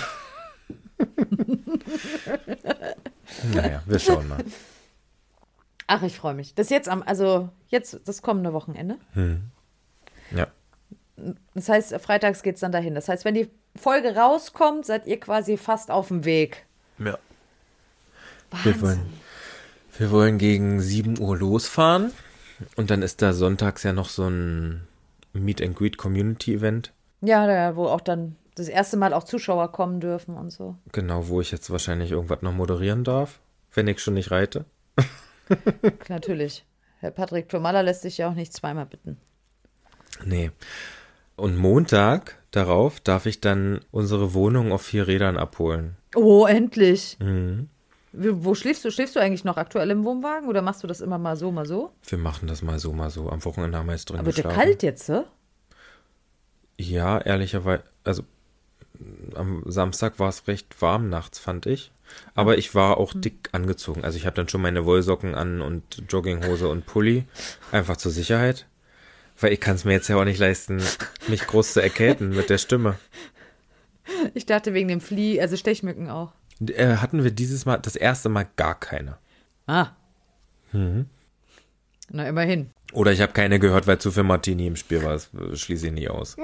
Naja, wir schauen mal. Ach, ich freue mich. Das jetzt am, also jetzt das kommende Wochenende. Ja. Das heißt, freitags geht es dann dahin. Das heißt, wenn die Folge rauskommt, seid ihr quasi fast auf dem Weg. Ja. Wahnsinn. Wir wollen, wir wollen gegen sieben Uhr losfahren und dann ist da sonntags ja noch so ein Meet and Greet Community Event. Ja, da, wo auch dann das erste Mal auch Zuschauer kommen dürfen und so. Genau, wo ich jetzt wahrscheinlich irgendwas noch moderieren darf, wenn ich schon nicht reite. Natürlich. Herr Patrick Tomalla lässt sich ja auch nicht zweimal bitten. Nee. Und Montag darauf darf ich dann unsere Wohnung auf vier Rädern abholen. Oh, endlich. Mhm. Wie- Wo schläfst du? Schläfst du eigentlich noch aktuell im Wohnwagen oder machst du das immer mal so, mal so? Wir machen das mal so, mal so. Am Wochenende haben wir jetzt drin Aber wird dir geschlafen. kalt jetzt, ne? Ja, ehrlicherweise, also am Samstag war es recht warm nachts, fand ich. Aber ich war auch dick angezogen. Also ich habe dann schon meine Wollsocken an und Jogginghose und Pulli. Einfach zur Sicherheit. Weil ich kann es mir jetzt ja auch nicht leisten, mich groß zu erkälten mit der Stimme. Ich dachte wegen dem Flie, also Stechmücken auch. Äh, hatten wir dieses Mal, das erste Mal gar keine. Ah. Na, immerhin. Oder ich habe keine gehört, weil zu viel Martini im Spiel war. Das äh, schließe ich nie aus.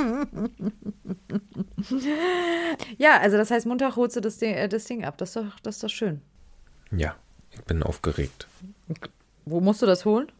Ja, also das heißt, Montag holst du das Ding, äh, das Ding ab. Das ist doch, das ist doch schön. Ja, ich bin aufgeregt. Wo musst du das holen?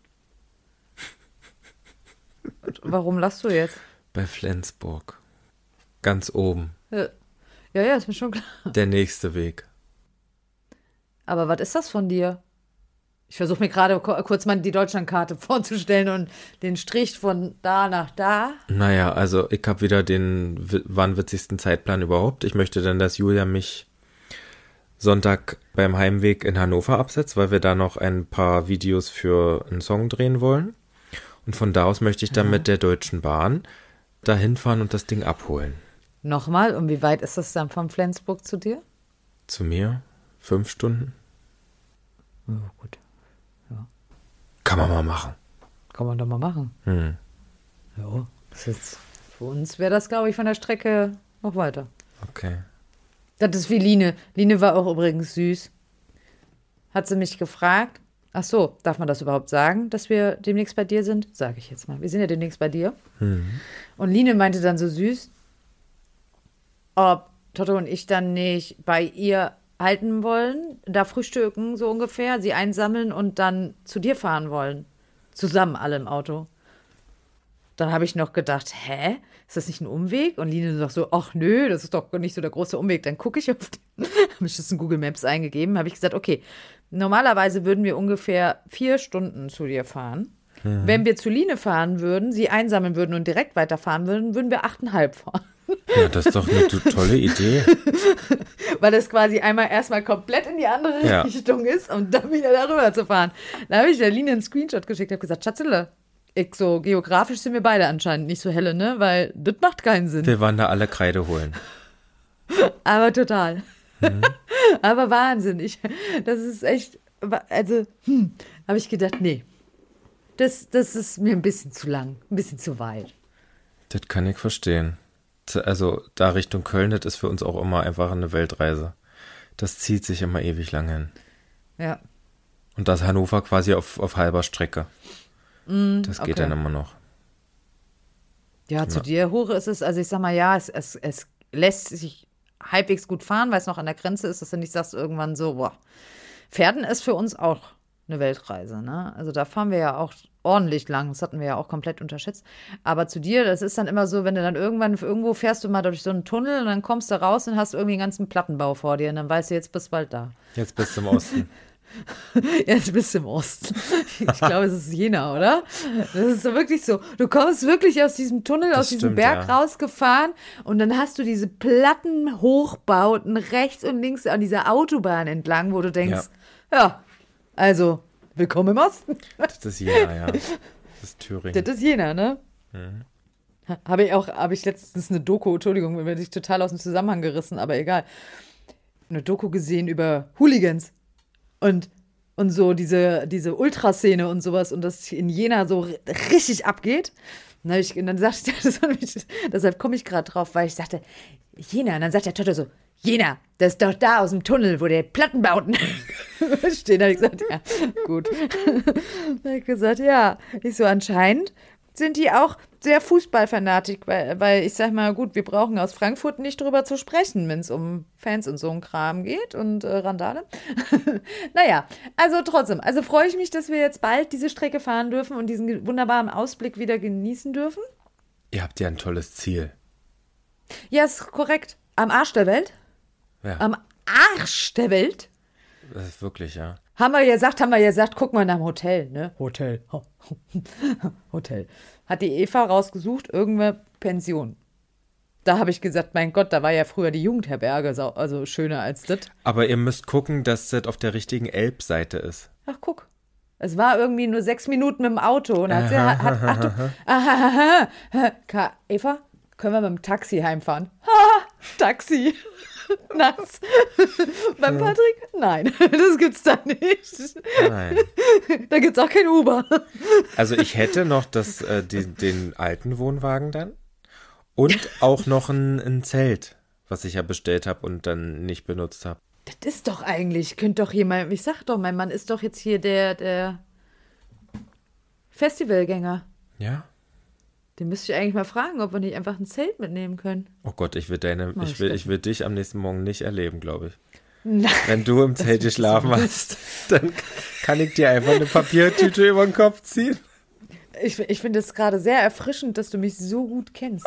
Warum lachst du jetzt? Bei Flensburg. Ganz oben. Ja, ja, ja, ist mir schon klar. Der nächste Weg. Aber was ist das von dir? Ich versuche mir gerade ko- kurz mal die Deutschlandkarte vorzustellen und den Strich von da nach da. Naja, also ich habe wieder den wi- wahnwitzigsten Zeitplan überhaupt. Ich möchte dann, dass Julia mich Sonntag beim Heimweg in Hannover absetzt, weil wir da noch ein paar Videos für einen Song drehen wollen. Und von da aus möchte ich dann mit der Deutschen Bahn dahin fahren und das Ding abholen. Nochmal, und wie weit ist das dann von Flensburg zu dir? Zu mir? Fünf Stunden? Oh, gut. Kann man mal machen. Kann man doch mal machen. Hm. Ja, das ist jetzt, für uns wäre das, glaube ich, von der Strecke noch weiter. Okay. Das ist wie Line. Line war auch übrigens süß. Hat sie mich gefragt. Ach so, darf man das überhaupt sagen, dass wir demnächst bei dir sind? Sage ich jetzt mal. Wir sind ja demnächst bei dir. Und Line meinte dann so süß, ob Toto und ich dann nicht bei ihr halten wollen, da frühstücken so ungefähr, sie einsammeln und dann zu dir fahren wollen. Zusammen alle im Auto. Dann habe ich noch gedacht, hä, ist das nicht ein Umweg? Und Line sagt so, ach nö, das ist doch nicht so der große Umweg. Dann gucke ich auf den, habe ich das in Google Maps eingegeben, habe ich gesagt, okay, normalerweise würden wir ungefähr vier Stunden zu dir fahren. Mhm. Wenn wir zu Line fahren würden, sie einsammeln würden und direkt weiterfahren würden, würden wir achteinhalb fahren. Ja, das ist doch eine tolle Idee. Weil das quasi einmal erstmal komplett in die andere ja. Richtung ist, um dann wieder darüber zu fahren. Da habe ich der Line einen Screenshot geschickt, habe gesagt, Schatzele, ich so, geografisch sind wir beide anscheinend nicht so helle, ne? Weil das macht keinen Sinn. Wir waren da alle Kreide holen. Aber total. Mhm. Aber Wahnsinn. Ich, das ist echt, also, hm, habe ich gedacht, nee, das, das ist mir ein bisschen zu lang, ein bisschen zu weit. Das kann ich verstehen. Also da Richtung Köln, das ist für uns auch immer einfach eine Weltreise. Das zieht sich immer ewig lang hin. Ja. Und das Hannover quasi auf, auf halber Strecke. Mm, das geht okay. dann immer noch. Ja, ja, zu dir hoch ist es, also ich sag mal, ja, es, es, es lässt sich halbwegs gut fahren, weil es noch an der Grenze ist, dass du nicht sagst irgendwann so, boah, Pferden ist für uns auch eine Weltreise, ne? Also da fahren wir ja auch ordentlich lang, das hatten wir ja auch komplett unterschätzt. Aber zu dir, das ist dann immer so, wenn du dann irgendwann, irgendwo fährst du mal durch so einen Tunnel und dann kommst du raus und hast irgendwie einen ganzen Plattenbau vor dir und dann weißt du, jetzt bist du bald da. Jetzt bist du im Osten. Jetzt bist du im Osten. Ich glaube, es ist Jena, oder? Das ist so wirklich so. Du kommst wirklich aus diesem Tunnel, das aus diesem stimmt, Berg ja. rausgefahren und dann hast du diese Plattenhochbauten rechts und links an dieser Autobahn entlang, wo du denkst, ja, ja also, willkommen im Osten. Das ist Jena, ja. Das ist Thüringen. Das ist Jena, ne? Mhm. Habe ich auch, habe ich letztens eine Doku, Entschuldigung, mir werde ich total aus dem Zusammenhang gerissen, aber egal. Eine Doku gesehen über Hooligans und, und so diese, diese Ultraszene und sowas und das in Jena so richtig abgeht. Und dann, ich, und dann sagte ich, das mich, deshalb komme ich gerade drauf, weil ich sagte, Jena, und dann sagt der Toto so, Jena, das ist doch da aus dem Tunnel, wo der Plattenbauten stehen. Da habe ich gesagt, ja, gut. Da habe ich gesagt, ja. Ich so, anscheinend sind die auch sehr Fußballfanatik, weil, weil ich sag mal, gut, wir brauchen aus Frankfurt nicht drüber zu sprechen, wenn es um Fans und so ein Kram geht und äh, Randale. Naja, also trotzdem, also freue ich mich, dass wir jetzt bald diese Strecke fahren dürfen und diesen wunderbaren Ausblick wieder genießen dürfen. Ihr habt ja ein tolles Ziel. Ja, ist korrekt. Am Arsch der Welt. Ja. Am Arsch der Welt. Das ist wirklich, ja. Haben wir gesagt, haben wir gesagt, guck mal nach dem Hotel, ne? Hotel. Hotel. Hat die Eva rausgesucht, irgendeine Pension. Da habe ich gesagt, mein Gott, da war ja früher die Jugendherberge, also schöner als das. Aber ihr müsst gucken, dass das auf der richtigen Elbseite ist. Ach, guck. Es war irgendwie nur sechs Minuten mit dem Auto. Und hat sie, hat, hat, ach du, aha, aha, aha. Eva, können wir mit dem Taxi heimfahren? Ha, Taxi. Nass. Beim Patrick? Nein, das gibt's da nicht. Nein. Da gibt's auch kein Uber. Also ich hätte noch das, äh, den, den alten Wohnwagen dann und auch noch ein, ein Zelt, was ich ja bestellt habe und dann nicht benutzt habe. Das ist doch eigentlich, könnte doch jemand, ich sag doch, mein Mann ist doch jetzt hier der, der Festivalgänger. Ja. Den müsste ich eigentlich mal fragen, ob wir nicht einfach ein Zelt mitnehmen können. Oh Gott, ich will deine, ich will, ich will dich am nächsten Morgen nicht erleben, glaube ich. Nein. Wenn du im Zelt geschlafen hast, dann kann ich dir einfach eine Papiertüte über den Kopf ziehen. Ich, ich finde es gerade sehr erfrischend, dass du mich so gut kennst.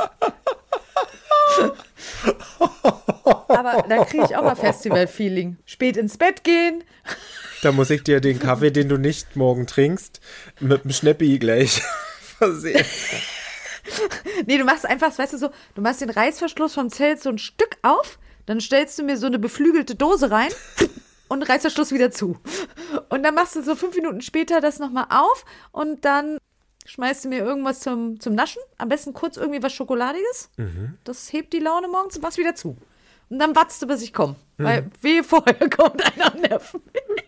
Aber da kriege ich auch mal Festival-Feeling. Spät ins Bett gehen. Da muss ich dir den Kaffee, den du nicht morgen trinkst, mit dem Schnäppi gleich versehen. Nee, du machst einfach, weißt du so, du machst den Reißverschluss vom Zelt so ein Stück auf, dann stellst du mir so eine beflügelte Dose rein und Reißverschluss wieder zu. Und dann machst du so fünf Minuten später das nochmal auf und dann schmeißt du mir irgendwas zum, zum Naschen, am besten kurz irgendwie was Schokoladiges. Mhm. Das hebt die Laune morgens und machst wieder zu. Und dann watzt du, bis ich komme. Mhm. Weil wehe vorher kommt einer an Nerven.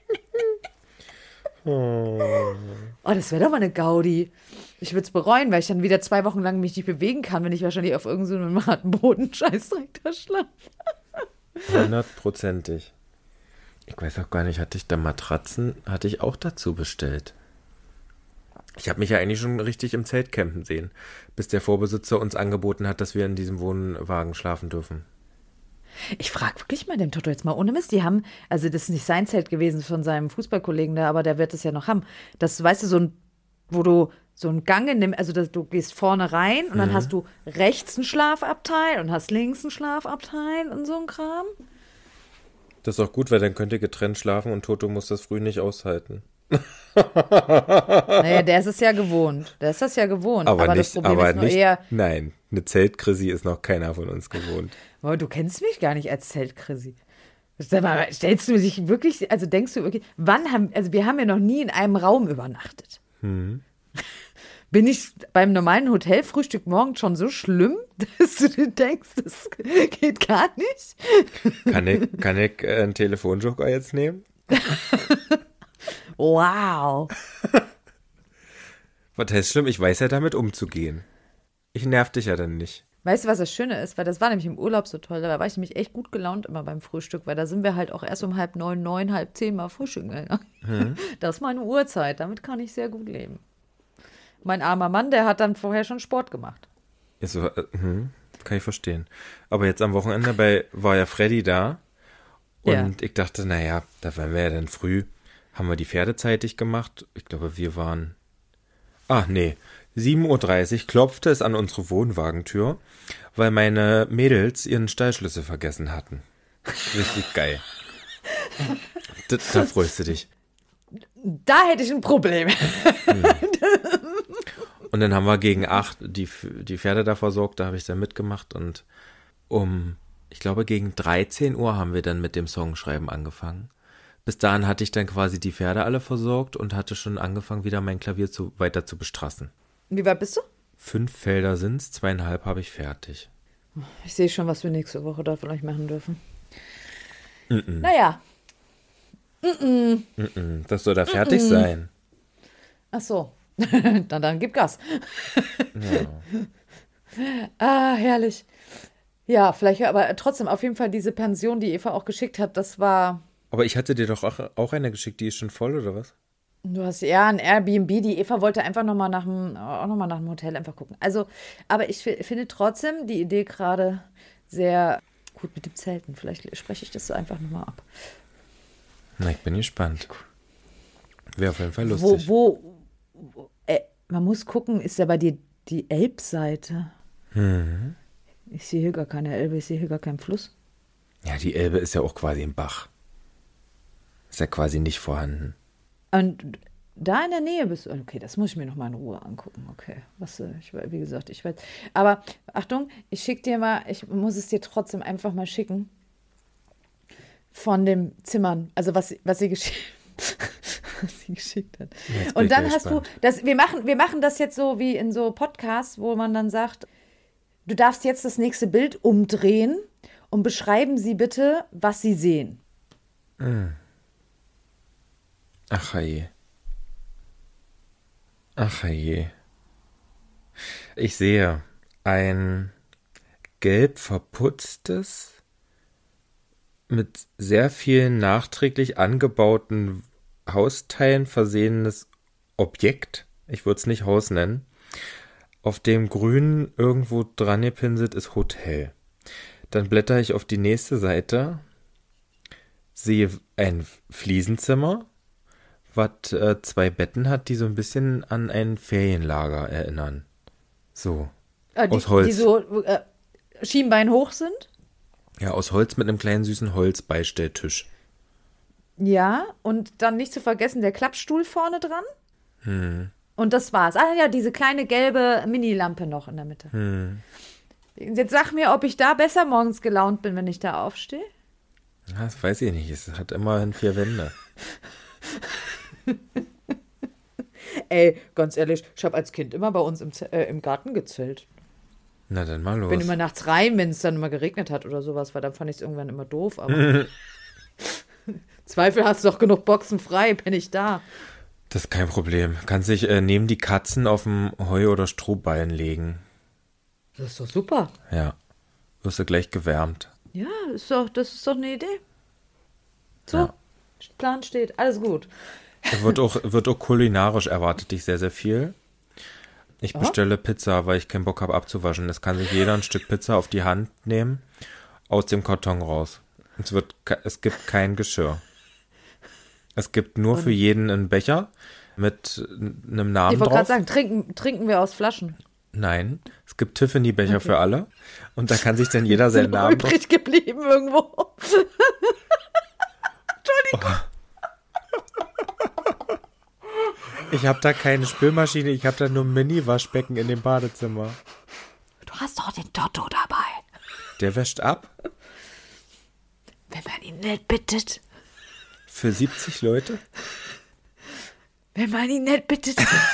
Oh. Oh, das wäre doch mal eine Gaudi. Ich würde es bereuen, weil ich dann wieder zwei Wochen lang mich nicht bewegen kann, wenn ich wahrscheinlich auf irgendeinem so harten Boden Scheißdreck da schlafe. Hundertprozentig. Ich weiß auch gar nicht, hatte ich da Matratzen, hatte ich auch dazu bestellt. Ich habe mich ja eigentlich schon richtig im Zelt campen sehen, bis der Vorbesitzer uns angeboten hat, dass wir in diesem Wohnwagen schlafen dürfen. Ich frage wirklich mal den Toto jetzt mal ohne Mist. Die haben, also das ist nicht sein Zelt gewesen von seinem Fußballkollegen da, aber der wird es ja noch haben. Das, weißt du, so ein, wo du so einen Gang in dem, also das, du gehst vorne rein und dann hast du rechts einen Schlafabteil und hast links einen Schlafabteil und so ein Kram. Das ist auch gut, weil dann könnt ihr getrennt schlafen und Toto muss das früh nicht aushalten. Naja, der ist es ja gewohnt. Der ist das ja gewohnt. Aber, aber nicht, das Problem aber ist nur nicht, eher, nein, eine Zeltkrisi ist noch keiner von uns gewohnt. oh, du kennst mich gar nicht als Zeltkrisi. Sag mal, stellst du dich wirklich, also denkst du wirklich, wann haben, also wir haben ja noch nie in einem Raum übernachtet. Hm. Bin ich beim normalen Hotelfrühstück morgens schon so schlimm, dass du dir denkst, das geht gar nicht? Kann ich, kann ich äh, einen Telefonjoker jetzt nehmen? Wow. Was heißt schlimm? Ich weiß ja damit umzugehen. Ich nerv dich ja dann nicht. Weißt du, was das Schöne ist? Weil das war nämlich im Urlaub so toll. Da war ich nämlich echt gut gelaunt immer beim Frühstück, weil da sind wir halt auch erst um halb neun, neun, halb zehn mal frühstücken gegangen. Mhm. Das ist meine Uhrzeit. Damit kann ich sehr gut leben. Mein armer Mann, der hat dann vorher schon Sport gemacht. Ja, so, äh, hm, kann ich verstehen. Aber jetzt am Wochenende bei, war ja Freddy da. Und Ja. ich dachte, naja, da waren wir ja dann früh. Haben wir die Pferde zeitig gemacht. Ich glaube, wir waren... Ach nee, sieben Uhr dreißig klopfte es an unsere Wohnwagentür, weil meine Mädels ihren Stallschlüssel vergessen hatten. Richtig geil. Da, da freust du dich. Da hätte ich ein Problem. Und dann haben wir gegen acht die, die Pferde da versorgt, da habe ich dann mitgemacht und um, ich glaube, gegen dreizehn Uhr haben wir dann mit dem Songschreiben angefangen. Bis dahin hatte ich dann quasi die Pferde alle versorgt und hatte schon angefangen, wieder mein Klavier zu, weiter zu bestrassen. Wie weit bist du? Fünf Felder sind's, zweieinhalb habe ich fertig. Ich sehe schon, was wir nächste Woche da vielleicht machen dürfen. Mm-mm. Naja. Mm-mm. Das soll da fertig sein. Ach so. dann, dann gib Gas. Ja. Ah, herrlich. Ja, vielleicht, aber trotzdem, auf jeden Fall diese Pension, die Eva auch geschickt hat, das war... Aber ich hatte dir doch auch, auch eine geschickt, die ist schon voll, oder was? Du hast ja ein Airbnb, die Eva wollte einfach nochmal nach dem, auch noch mal nach dem Hotel einfach gucken. Also, aber ich f- finde trotzdem die Idee gerade sehr gut mit dem Zelten. Vielleicht spreche ich das so einfach nochmal ab. Na, ich bin gespannt. Wäre auf jeden Fall Wo, lustig. wo, wo äh, man muss gucken, ist ja bei dir die Elbseite. Mhm. Ich sehe hier gar keine Elbe, ich sehe hier gar keinen Fluss. Ja, die Elbe ist ja auch quasi ein Bach. Ist ja quasi nicht vorhanden. Und da in der Nähe bist du. Okay, das muss ich mir noch mal in Ruhe angucken. Okay, was, äh, ich, wie gesagt, ich weiß. Aber Achtung, ich schicke dir mal, ich muss es dir trotzdem einfach mal schicken. Von dem Zimmern, also was, was sie geschickt was sie geschickt hat. Jetzt bin Und ich dann da hast gespannt. du, das, wir, machen, wir machen das jetzt so wie in so Podcasts, wo man dann sagt, du darfst jetzt das nächste Bild umdrehen und beschreiben Sie bitte, was Sie sehen. Ach je. Ach je. Ich sehe ein gelb verputztes, mit sehr vielen nachträglich angebauten Hausteilen versehenes Objekt. Ich würde es nicht Haus nennen. Auf dem grün irgendwo dran gepinselt ist Hotel. Dann blätter ich auf die nächste Seite, sehe ein Fliesenzimmer, was äh, zwei Betten hat, die so ein bisschen an ein Ferienlager erinnern. So. Äh, die, Aus Holz. Die so äh, Schienbein hoch sind. Ja, aus Holz mit einem kleinen süßen Holzbeistelltisch. Ja, und dann nicht zu vergessen der Klappstuhl vorne dran. Hm. Und das war's. Ah ja, diese kleine gelbe Minilampe noch in der Mitte. Hm. Jetzt sag mir, ob ich da besser morgens gelaunt bin, wenn ich da aufstehe. Ja, das weiß ich nicht. Es hat immerhin vier Wände. Ey, ganz ehrlich, ich habe als Kind immer bei uns im, Z- äh, im Garten gezählt. Na dann mal los. Bin immer nachts rein, wenn es dann immer geregnet hat oder sowas, weil dann fand ich es irgendwann immer doof. Aber Zweifel hast du doch genug Boxen frei, bin ich da. Das ist kein Problem. Kannst dich äh, neben die Katzen auf dem Heu- oder Strohballen legen. Das ist doch super. Ja. Wirst du gleich gewärmt. Ja, ist doch, das ist doch eine Idee. So, Ja. Plan steht, alles gut. Wird auch, wird auch kulinarisch erwartet dich sehr, sehr viel. Ich Aha. bestelle Pizza, weil ich keinen Bock habe abzuwaschen. Es kann sich jeder ein Stück Pizza auf die Hand nehmen, aus dem Karton raus. Es, wird, ke- es gibt kein Geschirr. Es gibt nur für jeden einen Becher mit einem Namen Ich wollte drauf. gerade sagen, trinken, trinken wir aus Flaschen. Nein, es gibt Tiffany-Becher Okay. für alle und da kann sich dann jeder seinen Sind noch Namen drauf. übrig geblieben irgendwo. Ich habe da keine Spülmaschine, ich habe da nur ein Mini-Waschbecken in dem Badezimmer. Du hast doch den Toto dabei. Der wäscht ab Wenn man ihn nicht bittet. für siebzig Leute. Wenn man ihn nicht bittet.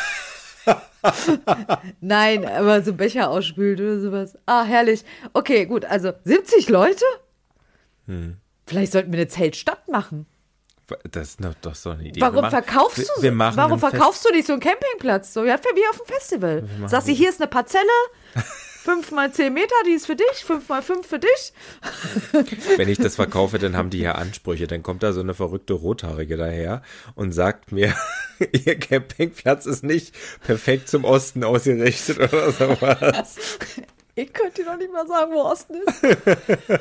Nein, aber so Becher ausspült oder sowas. Ah, herrlich. Okay, gut, also siebzig Leute? Hm. Vielleicht sollten wir eine Zeltstadt machen. Das ist doch, doch so eine Idee. Warum Wir machen- verkaufst wir, du wir so? machen Warum ein Fest- verkaufst du nicht so einen Campingplatz? So, ja, wie auf dem Festival. machen Sagst du, hier ist eine Parzelle, fünf mal zehn Meter, die ist für dich, fünf mal fünf für dich. Wenn ich das verkaufe, dann haben die ja Ansprüche. Dann kommt da so eine verrückte Rothaarige daher und sagt mir, ihr Campingplatz ist nicht perfekt zum Osten ausgerichtet oder sowas. Ich könnte dir noch nicht mal sagen, wo Osten ist.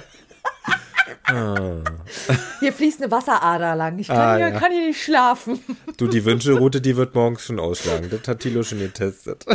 Hier fließt eine Wasserader lang. Ich kann, Ah, hier, ja. kann hier nicht schlafen. Du, die Wünschelroute, die wird morgens schon ausschlagen. Das hat Thilo schon getestet.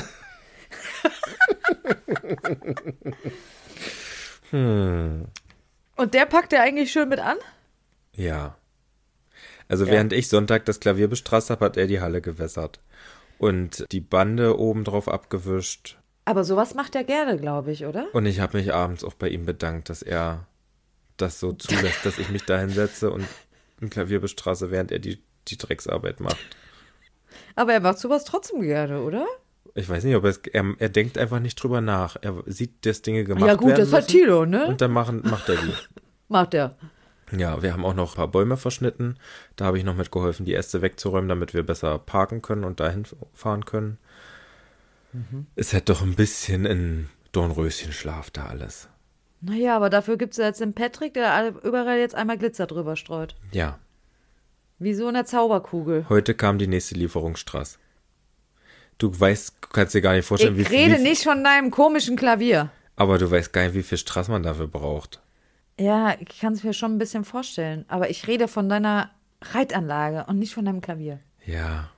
hm. Und der packt er eigentlich schön mit an? Ja. Also Ja. während ich Sonntag das Klavier bestrasst habe, hat er die Halle gewässert. Und die Bande oben drauf abgewischt. Aber sowas macht er gerne, glaube ich, oder? Und ich habe mich abends auch bei ihm bedankt, dass er das so zulässt, dass ich mich da hinsetze und ein Klavier bestrasse, während er die, die Drecksarbeit macht. Aber er macht sowas trotzdem gerne, oder? Ich weiß nicht, ob er, es, er, er denkt einfach nicht drüber nach. Er sieht, dass Dinge gemacht Ja gut, werden das hat müssen Thilo, ne? und dann machen, macht er die. Macht er. Ja, wir haben auch noch ein paar Bäume verschnitten. Da habe ich noch mitgeholfen, die Äste wegzuräumen, damit wir besser parken können und dahin fahren können. Mhm. Es hat doch ein bisschen ein Dornröschenschlaf da alles. Naja, aber dafür gibt es ja jetzt den Patrick, der alle- überall jetzt einmal Glitzer drüber streut. Ja, Wie so eine Zauberkugel. heute kam die nächste Lieferung Strass. Du weißt, du kannst dir gar nicht vorstellen, Ich wie rede viel. nicht von deinem komischen Klavier. Aber du weißt gar nicht, wie viel Strass man dafür braucht. Ja, ich kann es mir schon ein bisschen vorstellen. Aber ich rede von deiner Reitanlage und nicht von deinem Klavier. Ja,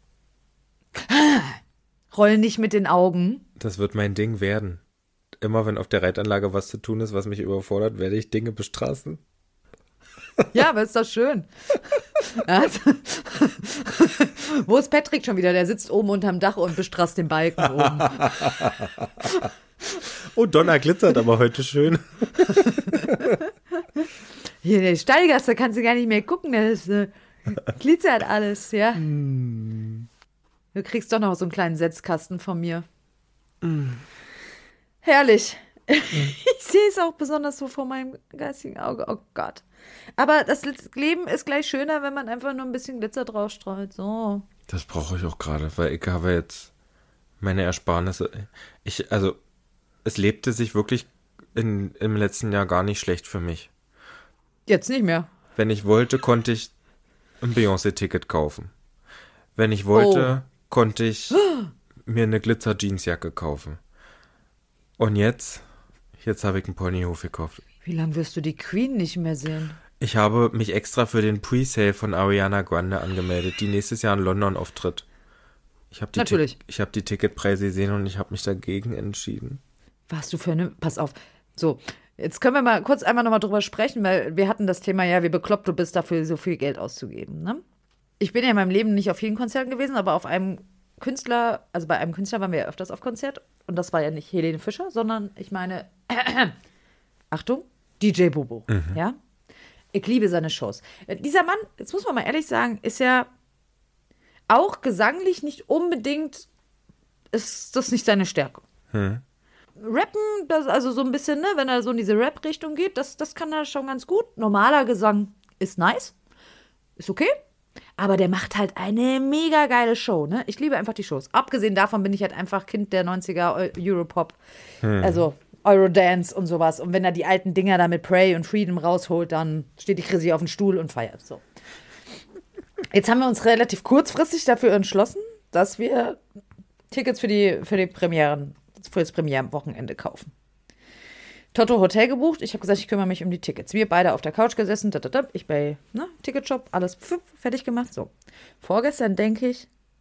Roll nicht mit den Augen. das wird mein Ding werden. Immer wenn auf der Reitanlage was zu tun ist, was mich überfordert, werde ich Dinge bestraßen. Ja, aber ist doch schön. Also, wo ist Patrick schon wieder? Der sitzt oben unterm Dach und bestrasst den Balken oben. Oh, Donner glitzert aber heute schön. Hier, der Steigasse kannst du gar nicht mehr gucken. Das äh, glitzert alles, ja. Du kriegst doch noch so einen kleinen Setzkasten von mir. Herrlich. Ich sehe es auch besonders so vor meinem geistigen Auge. Oh Gott. Aber das Leben ist gleich schöner, wenn man einfach nur ein bisschen Glitzer drauf streut. So. Das brauche ich auch gerade, weil ich habe jetzt meine Ersparnisse. Ich, also, es lebte sich wirklich in, im letzten Jahr gar nicht schlecht für mich. Jetzt nicht mehr. Wenn ich wollte, konnte ich ein Beyoncé-Ticket kaufen. Wenn ich wollte, konnte ich mir eine Glitzer-Jeansjacke kaufen. Und jetzt, jetzt habe ich einen Ponyhof gekauft. Wie lange wirst du die Queen nicht mehr sehen? Ich habe mich extra für den Pre-Sale von Ariana Grande angemeldet, die nächstes Jahr in London auftritt. Ich habe die, Natürlich. Ti- ich habe die Ticketpreise gesehen und ich habe mich dagegen entschieden. Was du für eine. Pass auf. So, jetzt können wir mal kurz einmal nochmal drüber sprechen, weil wir hatten das Thema, ja, wie bekloppt du bist, dafür so viel Geld auszugeben. Ne? Ich bin ja in meinem Leben nicht auf vielen Konzerten gewesen, aber auf einem Künstler, also bei einem Künstler waren wir ja öfters auf Konzert. Und das war ja nicht Helene Fischer, sondern ich meine, Achtung, D J Bobo. Ja? Ich liebe seine Shows. Äh, Dieser Mann, jetzt muss man mal ehrlich sagen, ist ja auch gesanglich nicht unbedingt, ist das nicht seine Stärke. Rappen, das, also so ein bisschen, ne, wenn er so in diese Rap-Richtung geht, das, das kann er schon ganz gut. Normaler Gesang ist nice, ist okay. Aber der macht halt eine mega geile Show, ne? Ich liebe einfach die Shows. Abgesehen davon bin ich halt einfach Kind der neunziger Eu- Europop, also Eurodance und sowas. Und wenn er die alten Dinger da mit Pray und Freedom rausholt, dann steht die Chrissy auf dem Stuhl und feiert so. Jetzt haben wir uns relativ kurzfristig dafür entschlossen, dass wir Tickets für die, für die Premieren, für das Premierenwochenende kaufen. Toto Hotel gebucht. Ich habe gesagt, ich kümmere mich um die Tickets. Wir beide auf der Couch gesessen. Da, da, da. Ich bei ne, Ticketshop, alles pf, fertig gemacht. So. Vorgestern denke ich,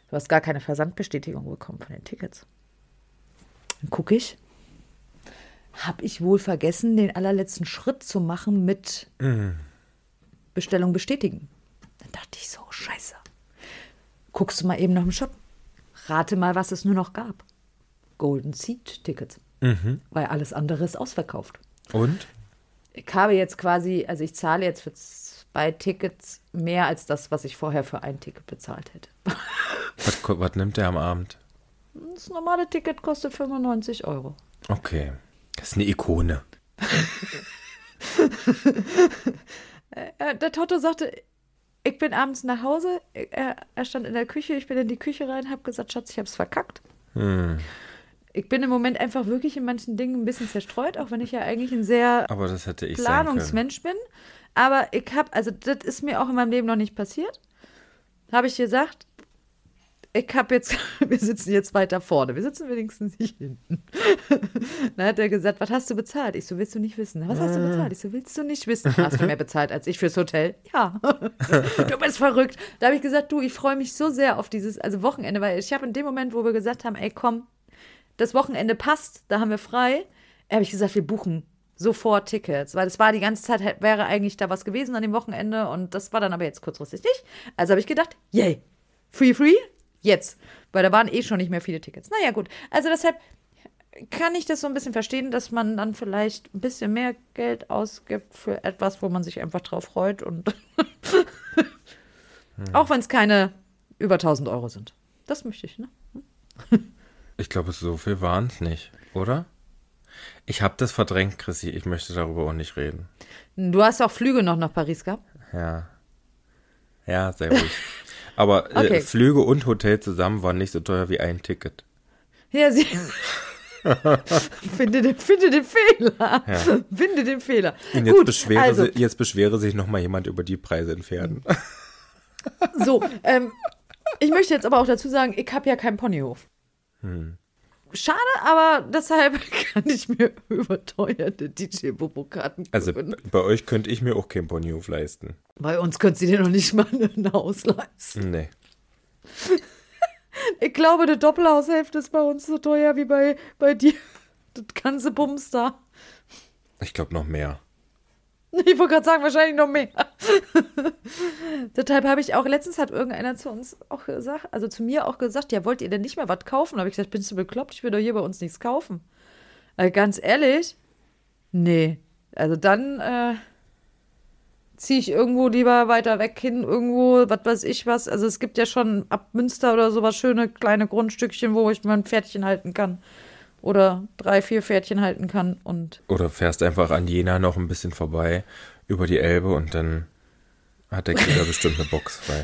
Du hast gar keine Versandbestätigung bekommen von den Tickets. Dann gucke ich. Habe ich wohl vergessen, den allerletzten Schritt zu machen mit Mhm. Bestellung bestätigen. Dann dachte ich so, scheiße. Guckst du mal eben noch im Shop. Rate mal, was es nur noch gab. Golden Seat Tickets. Mhm. Weil alles andere ist ausverkauft. Und? Ich habe jetzt quasi, also ich zahle jetzt für zwei Tickets mehr als das, was ich vorher für ein Ticket bezahlt hätte. Was, ko- was nimmt der am Abend? Das normale Ticket kostet fünfundneunzig Euro. Okay. Das ist eine Ikone. Äh, Der Toto sagte, ich bin abends nach Hause, er, er stand in der Küche, ich bin in die Küche rein, habe gesagt, Schatz, ich hab's verkackt. Hm. Ich bin im Moment einfach wirklich in manchen Dingen ein bisschen zerstreut, auch wenn ich ja eigentlich ein sehr Aber das hätte ich sein können. Planungsmensch bin. Aber ich habe, also das ist mir auch in meinem Leben noch nicht passiert. Habe ich gesagt, ich habe jetzt, wir sitzen jetzt weiter vorne, wir sitzen wenigstens nicht hinten. Dann hat er gesagt, was hast du bezahlt? Ich so, willst du nicht wissen? Was hast du bezahlt? Ich so, willst du nicht wissen? Hast du mehr bezahlt als ich fürs Hotel? Ja. Du bist verrückt. Da habe ich gesagt, du, ich freue mich so sehr auf dieses, also Wochenende, weil ich habe in dem Moment, wo wir gesagt haben, ey, komm, das Wochenende passt, da haben wir frei, habe ich gesagt, wir buchen sofort Tickets, weil es war die ganze Zeit, halt, wäre eigentlich da was gewesen an dem Wochenende und das war dann aber jetzt kurzfristig nicht. Also habe ich gedacht, yay, free, free, jetzt. Weil da waren eh schon nicht mehr viele Tickets. Naja, gut. Also deshalb kann ich das so ein bisschen verstehen, dass man dann vielleicht ein bisschen mehr Geld ausgibt für etwas, wo man sich einfach drauf freut und hm. auch wenn es keine über tausend Euro sind. Das möchte ich, ne? Ich glaube, so viel waren es nicht, oder? Ich habe das verdrängt, Chrissy. Ich möchte darüber auch nicht reden. Du hast auch Flüge noch nach Paris gehabt? Ja. Ja, sehr ruhig. Aber Okay. äh, Flüge und Hotel zusammen waren nicht so teuer wie ein Ticket. Ja, sie. finde, den, finde den Fehler. Ja. Finde den Fehler. Und jetzt, Gut, beschwere, also, si- jetzt beschwere sich noch mal jemand über die Preise in Pferden. so, ähm, ich möchte jetzt aber auch dazu sagen, ich habe ja keinen Ponyhof. Hm. Schade, aber deshalb kann ich mir überteuerte D J-Bobo-Karten Also kaufen. b- bei euch könnte ich mir auch keinen Ponyhof leisten. Bei uns könnt ihr dir noch nicht mal ein Haus leisten. Nee. Ich glaube, eine Doppelhaushälfte ist bei uns so teuer wie bei, bei dir. Das ganze Bums da. Ich glaube noch mehr. Ich wollte gerade sagen, wahrscheinlich noch mehr. Deshalb habe ich auch, letztens hat irgendeiner zu uns auch gesagt, also zu mir auch gesagt, ja, wollt ihr denn nicht mehr was kaufen? Da habe ich gesagt, bist du bekloppt? Ich will doch hier bei uns nichts kaufen. Also ganz ehrlich, nee. Also dann äh, ziehe ich irgendwo lieber weiter weg hin, irgendwo, was weiß ich was. Also es gibt ja schon ab Münster oder sowas schöne kleine Grundstückchen, wo ich mal ein Pferdchen halten kann. Oder drei, vier Pferdchen halten kann und Oder fährst einfach an Jena noch ein bisschen vorbei über die Elbe und dann hat der Krieger bestimmt eine Box frei.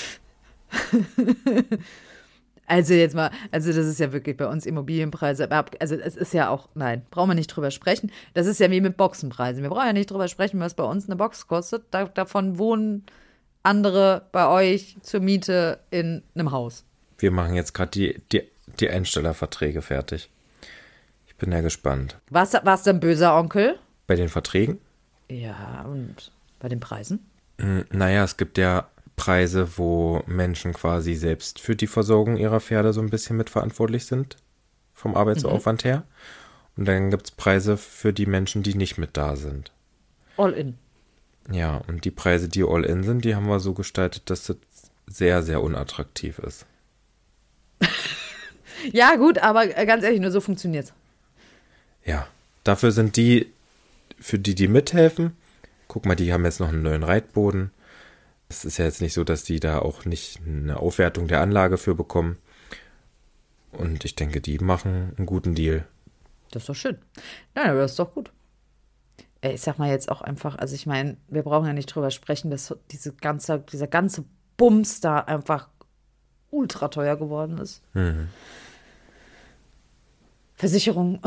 also jetzt mal, also das ist ja wirklich bei uns Immobilienpreise, also es ist ja auch, nein, brauchen wir nicht drüber sprechen. Das ist ja wie mit Boxenpreisen. Wir brauchen ja nicht drüber sprechen, was bei uns eine Box kostet. Da, davon wohnen andere bei euch zur Miete in einem Haus. Wir machen jetzt gerade die, die, die Einstellerverträge fertig. Ich bin ja gespannt. Warst du warst du ein böser Onkel? Bei den Verträgen? Ja, und bei den Preisen? Hm, Naja, es gibt ja Preise, wo Menschen quasi selbst für die Versorgung ihrer Pferde so ein bisschen mitverantwortlich sind, vom Arbeitsaufwand her. Und dann gibt es Preise für die Menschen, die nicht mit da sind. All in. Ja, und die Preise, die all in sind, die haben wir so gestaltet, dass das sehr, sehr unattraktiv ist. Ja, gut, aber äh, ganz ehrlich, nur so funktioniert's. Ja, dafür sind die, für die, die mithelfen, guck mal, die haben jetzt noch einen neuen Reitboden. Es ist ja jetzt nicht so, dass die da auch nicht eine Aufwertung der Anlage für bekommen. Und ich denke, die machen einen guten Deal. Das ist doch schön. Nein, aber das ist doch gut. Ey, ich sag mal jetzt auch einfach, also ich meine, wir brauchen ja nicht drüber sprechen, dass diese ganze, dieser ganze Bums da einfach ultra teuer geworden ist. Mhm. Versicherung.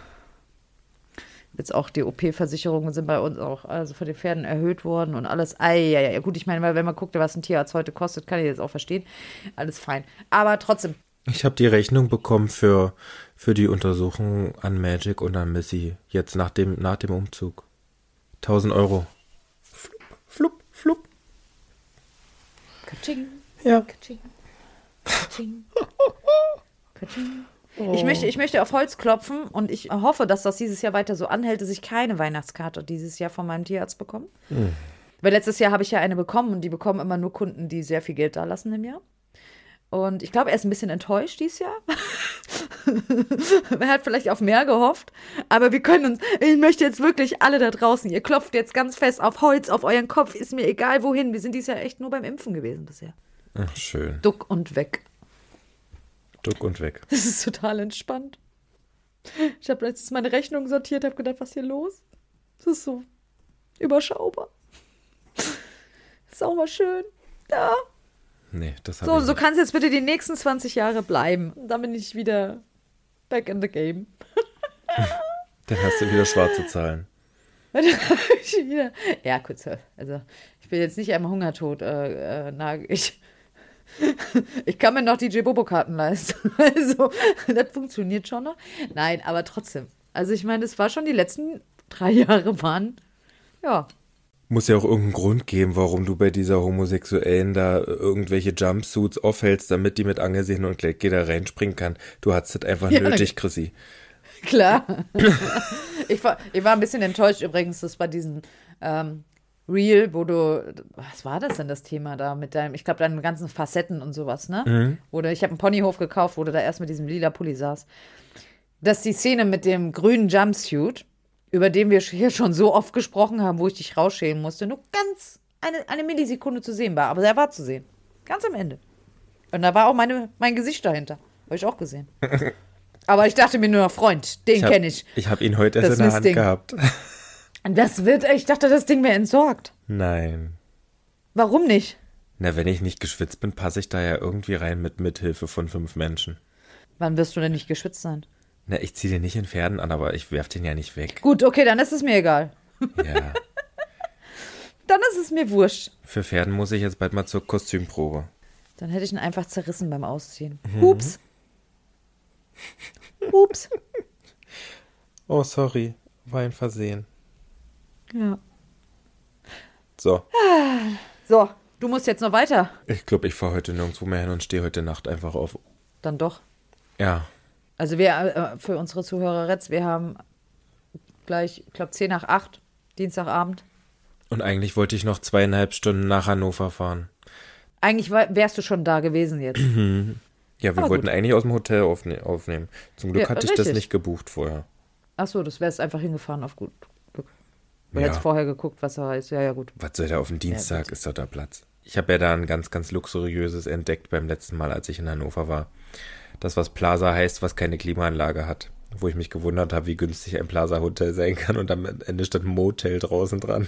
Jetzt auch die O P-Versicherungen sind bei uns auch, also von den Pferden erhöht worden und alles. Ei, ja, ja, gut, ich meine, weil wenn man guckt, was ein Tierarzt heute kostet, kann ich jetzt auch verstehen. Alles fein. Aber trotzdem. Ich habe die Rechnung bekommen für, für die Untersuchung an Magic und an Missy, jetzt nach dem, nach dem Umzug. tausend Euro. Flup, flup, flup. Katsching, Ja. katsching. Katsching. Katsching. Ich möchte, ich möchte auf Holz klopfen und ich hoffe, dass das dieses Jahr weiter so anhält, dass ich keine Weihnachtskarte dieses Jahr von meinem Tierarzt bekomme. Mhm. Weil letztes Jahr habe ich ja eine bekommen und die bekommen immer nur Kunden, die sehr viel Geld da lassen im Jahr. Und ich glaube, er ist ein bisschen enttäuscht dieses Jahr. Er hat vielleicht auf mehr gehofft. Aber wir können uns, ich möchte jetzt wirklich alle da draußen, ihr klopft jetzt ganz fest auf Holz, auf euren Kopf, ist mir egal wohin. Wir sind dieses Jahr echt nur beim Impfen gewesen bisher. Ach, schön. Duck und weg. Duck und weg. Das ist total entspannt. Ich habe letztens meine Rechnung sortiert, habe gedacht, was ist hier los? Das ist so überschaubar. Ist auch mal schön. Ja. Nee, das habe So, ich so nicht. kann es jetzt bitte die nächsten zwanzig Jahre bleiben. Und dann bin ich wieder back in the game. Dann hast du wieder schwarze Zahlen. wieder. Ja, kurz. Also, ich bin jetzt nicht am Hungertod. Äh, äh, na, ich, ich kann mir noch die J-Bobo-Karten leisten. Also, das funktioniert schon noch. Nein, aber trotzdem. Also, ich meine, es war schon die letzten drei Jahre waren. Ja. Muss ja auch irgendeinen Grund geben, warum du bei dieser Homosexuellen da irgendwelche Jumpsuits aufhältst, damit die mit angesehen und gleich da reinspringen kann. Du hattest das einfach Ja, nötig, Chrissy. Klar. ich, war, ich war ein bisschen enttäuscht übrigens, dass bei diesem ähm, Reel, wo du, was war das denn das Thema da mit deinem, ich glaube, deinen ganzen Facetten und sowas, ne? Mhm. Wo du, ich habe einen Ponyhof gekauft, wo du da erst mit diesem lila Pulli saß. Dass die Szene mit dem grünen Jumpsuit, über den wir hier schon so oft gesprochen haben, wo ich dich rausschälen musste, nur ganz eine, eine Millisekunde zu sehen war. Aber er war zu sehen. Ganz am Ende. Und da war auch meine, mein Gesicht dahinter. Habe ich auch gesehen. Aber ich dachte mir nur, Freund, den kenne ich. Ich habe ihn heute erst Das in der Hand Mistding. gehabt. Das wird, ich dachte, das Ding wäre entsorgt. Nein. Warum nicht? Na, wenn ich nicht geschwitzt bin, passe ich da ja irgendwie rein mit Mithilfe von fünf Menschen. Wann wirst du denn nicht geschwitzt sein? Na, ich ziehe den nicht in Pferden an, aber ich werf den ja nicht weg. Gut, okay, dann ist es mir egal. Ja. Dann ist es mir wurscht. Für Pferden muss ich jetzt bald mal zur Kostümprobe. Dann hätte ich ihn einfach zerrissen beim Ausziehen. Mhm. Ups. Ups. Oh, sorry. War ein Versehen. Ja. So. So, du musst jetzt noch weiter. Ich glaube, ich fahre heute nirgendwo mehr hin und stehe heute Nacht einfach auf. Dann doch. Ja. Also wir, äh, für unsere Zuhörer jetzt, wir haben gleich, ich glaube, zehn nach acht, Dienstagabend. Und eigentlich wollte ich noch zweieinhalb Stunden nach Hannover fahren. Eigentlich wärst du schon da gewesen jetzt. Ja, wir Aber wollten gut. eigentlich aus dem Hotel aufne- aufnehmen. Zum Glück Ja, hatte ich richtig. das nicht gebucht vorher. Ach so, das wärst einfach hingefahren auf gut Glück. Du Ja. hättest vorher geguckt, was er heißt. Ja, ja, gut. Was soll da auf dem Dienstag? gut. Ist doch da Platz. Ich habe ja da ein ganz, ganz luxuriöses entdeckt beim letzten Mal, als ich in Hannover war. Das, was Plaza heißt, was keine Klimaanlage hat. Wo ich mich gewundert habe, wie günstig ein Plaza-Hotel sein kann. Und am Ende stand ein Motel draußen dran.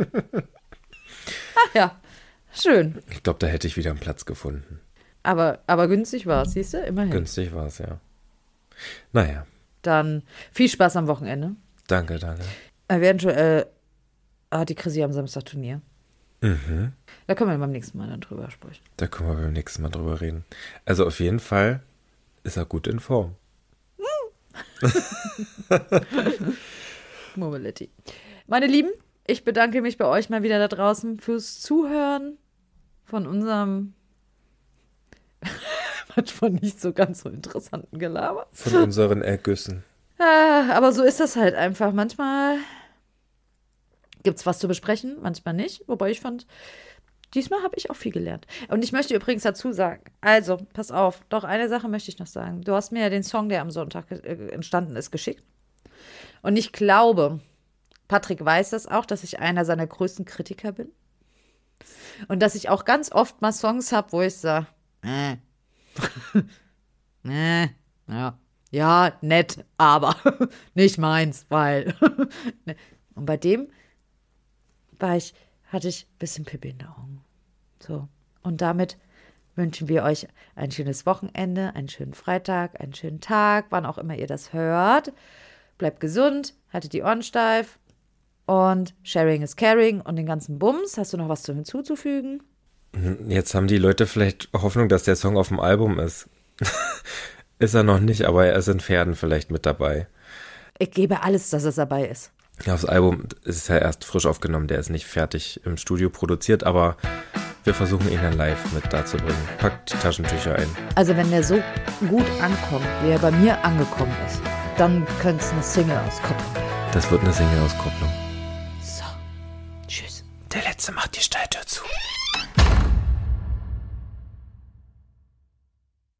Ach ja, schön. Ich glaube, da hätte ich wieder einen Platz gefunden. Aber, aber günstig war es, siehst du? Immerhin. Günstig war es, ja. Naja, Dann viel Spaß am Wochenende. danke, danke. Eventuell hat die Chrissy am Samstag Turnier. Mhm. Da können wir beim nächsten Mal dann drüber sprechen. Da können wir beim nächsten Mal drüber reden. Also auf jeden Fall ist er gut in Form. Mobility. Meine Lieben, ich bedanke mich bei euch mal wieder da draußen fürs Zuhören von unserem manchmal nicht so ganz so interessanten Gelaber. Von unseren Ergüssen. Ah, aber so ist das halt einfach. Manchmal gibt es was zu besprechen, manchmal nicht. Wobei ich fand, diesmal habe ich auch viel gelernt. Und ich möchte übrigens dazu sagen, also, pass auf, doch eine Sache möchte ich noch sagen. Du hast mir ja den Song, der am Sonntag äh, entstanden ist, geschickt. Und ich glaube, Patrick weiß das auch, dass ich einer seiner größten Kritiker bin. Und dass ich auch ganz oft mal Songs habe, wo ich sage, äh, äh, ja, ja, nett, aber nicht meins, weil. Und bei dem war ich, hatte ich ein bisschen Pipi in den Augen. So. Und damit wünschen wir euch ein schönes Wochenende, einen schönen Freitag, einen schönen Tag, wann auch immer ihr das hört. Bleibt gesund, haltet die Ohren steif und Sharing is Caring und den ganzen Bums. Hast du noch was zu hinzuzufügen? Jetzt haben die Leute vielleicht Hoffnung, dass der Song auf dem Album ist. Ist er noch nicht, aber er ist in Pferden vielleicht mit dabei. Ich gebe alles, dass es dabei ist. Ja, das Album ist ja erst frisch aufgenommen, der ist nicht fertig im Studio produziert, aber Wir versuchen ihn dann live mit dazu bringen. Packt die Taschentücher ein. Also wenn der so gut ankommt, wie er bei mir angekommen ist, dann könnte es eine Single-Auskopplung werden. Das wird eine Single-Auskopplung. So, tschüss. Der Letzte macht die Steiltür zu.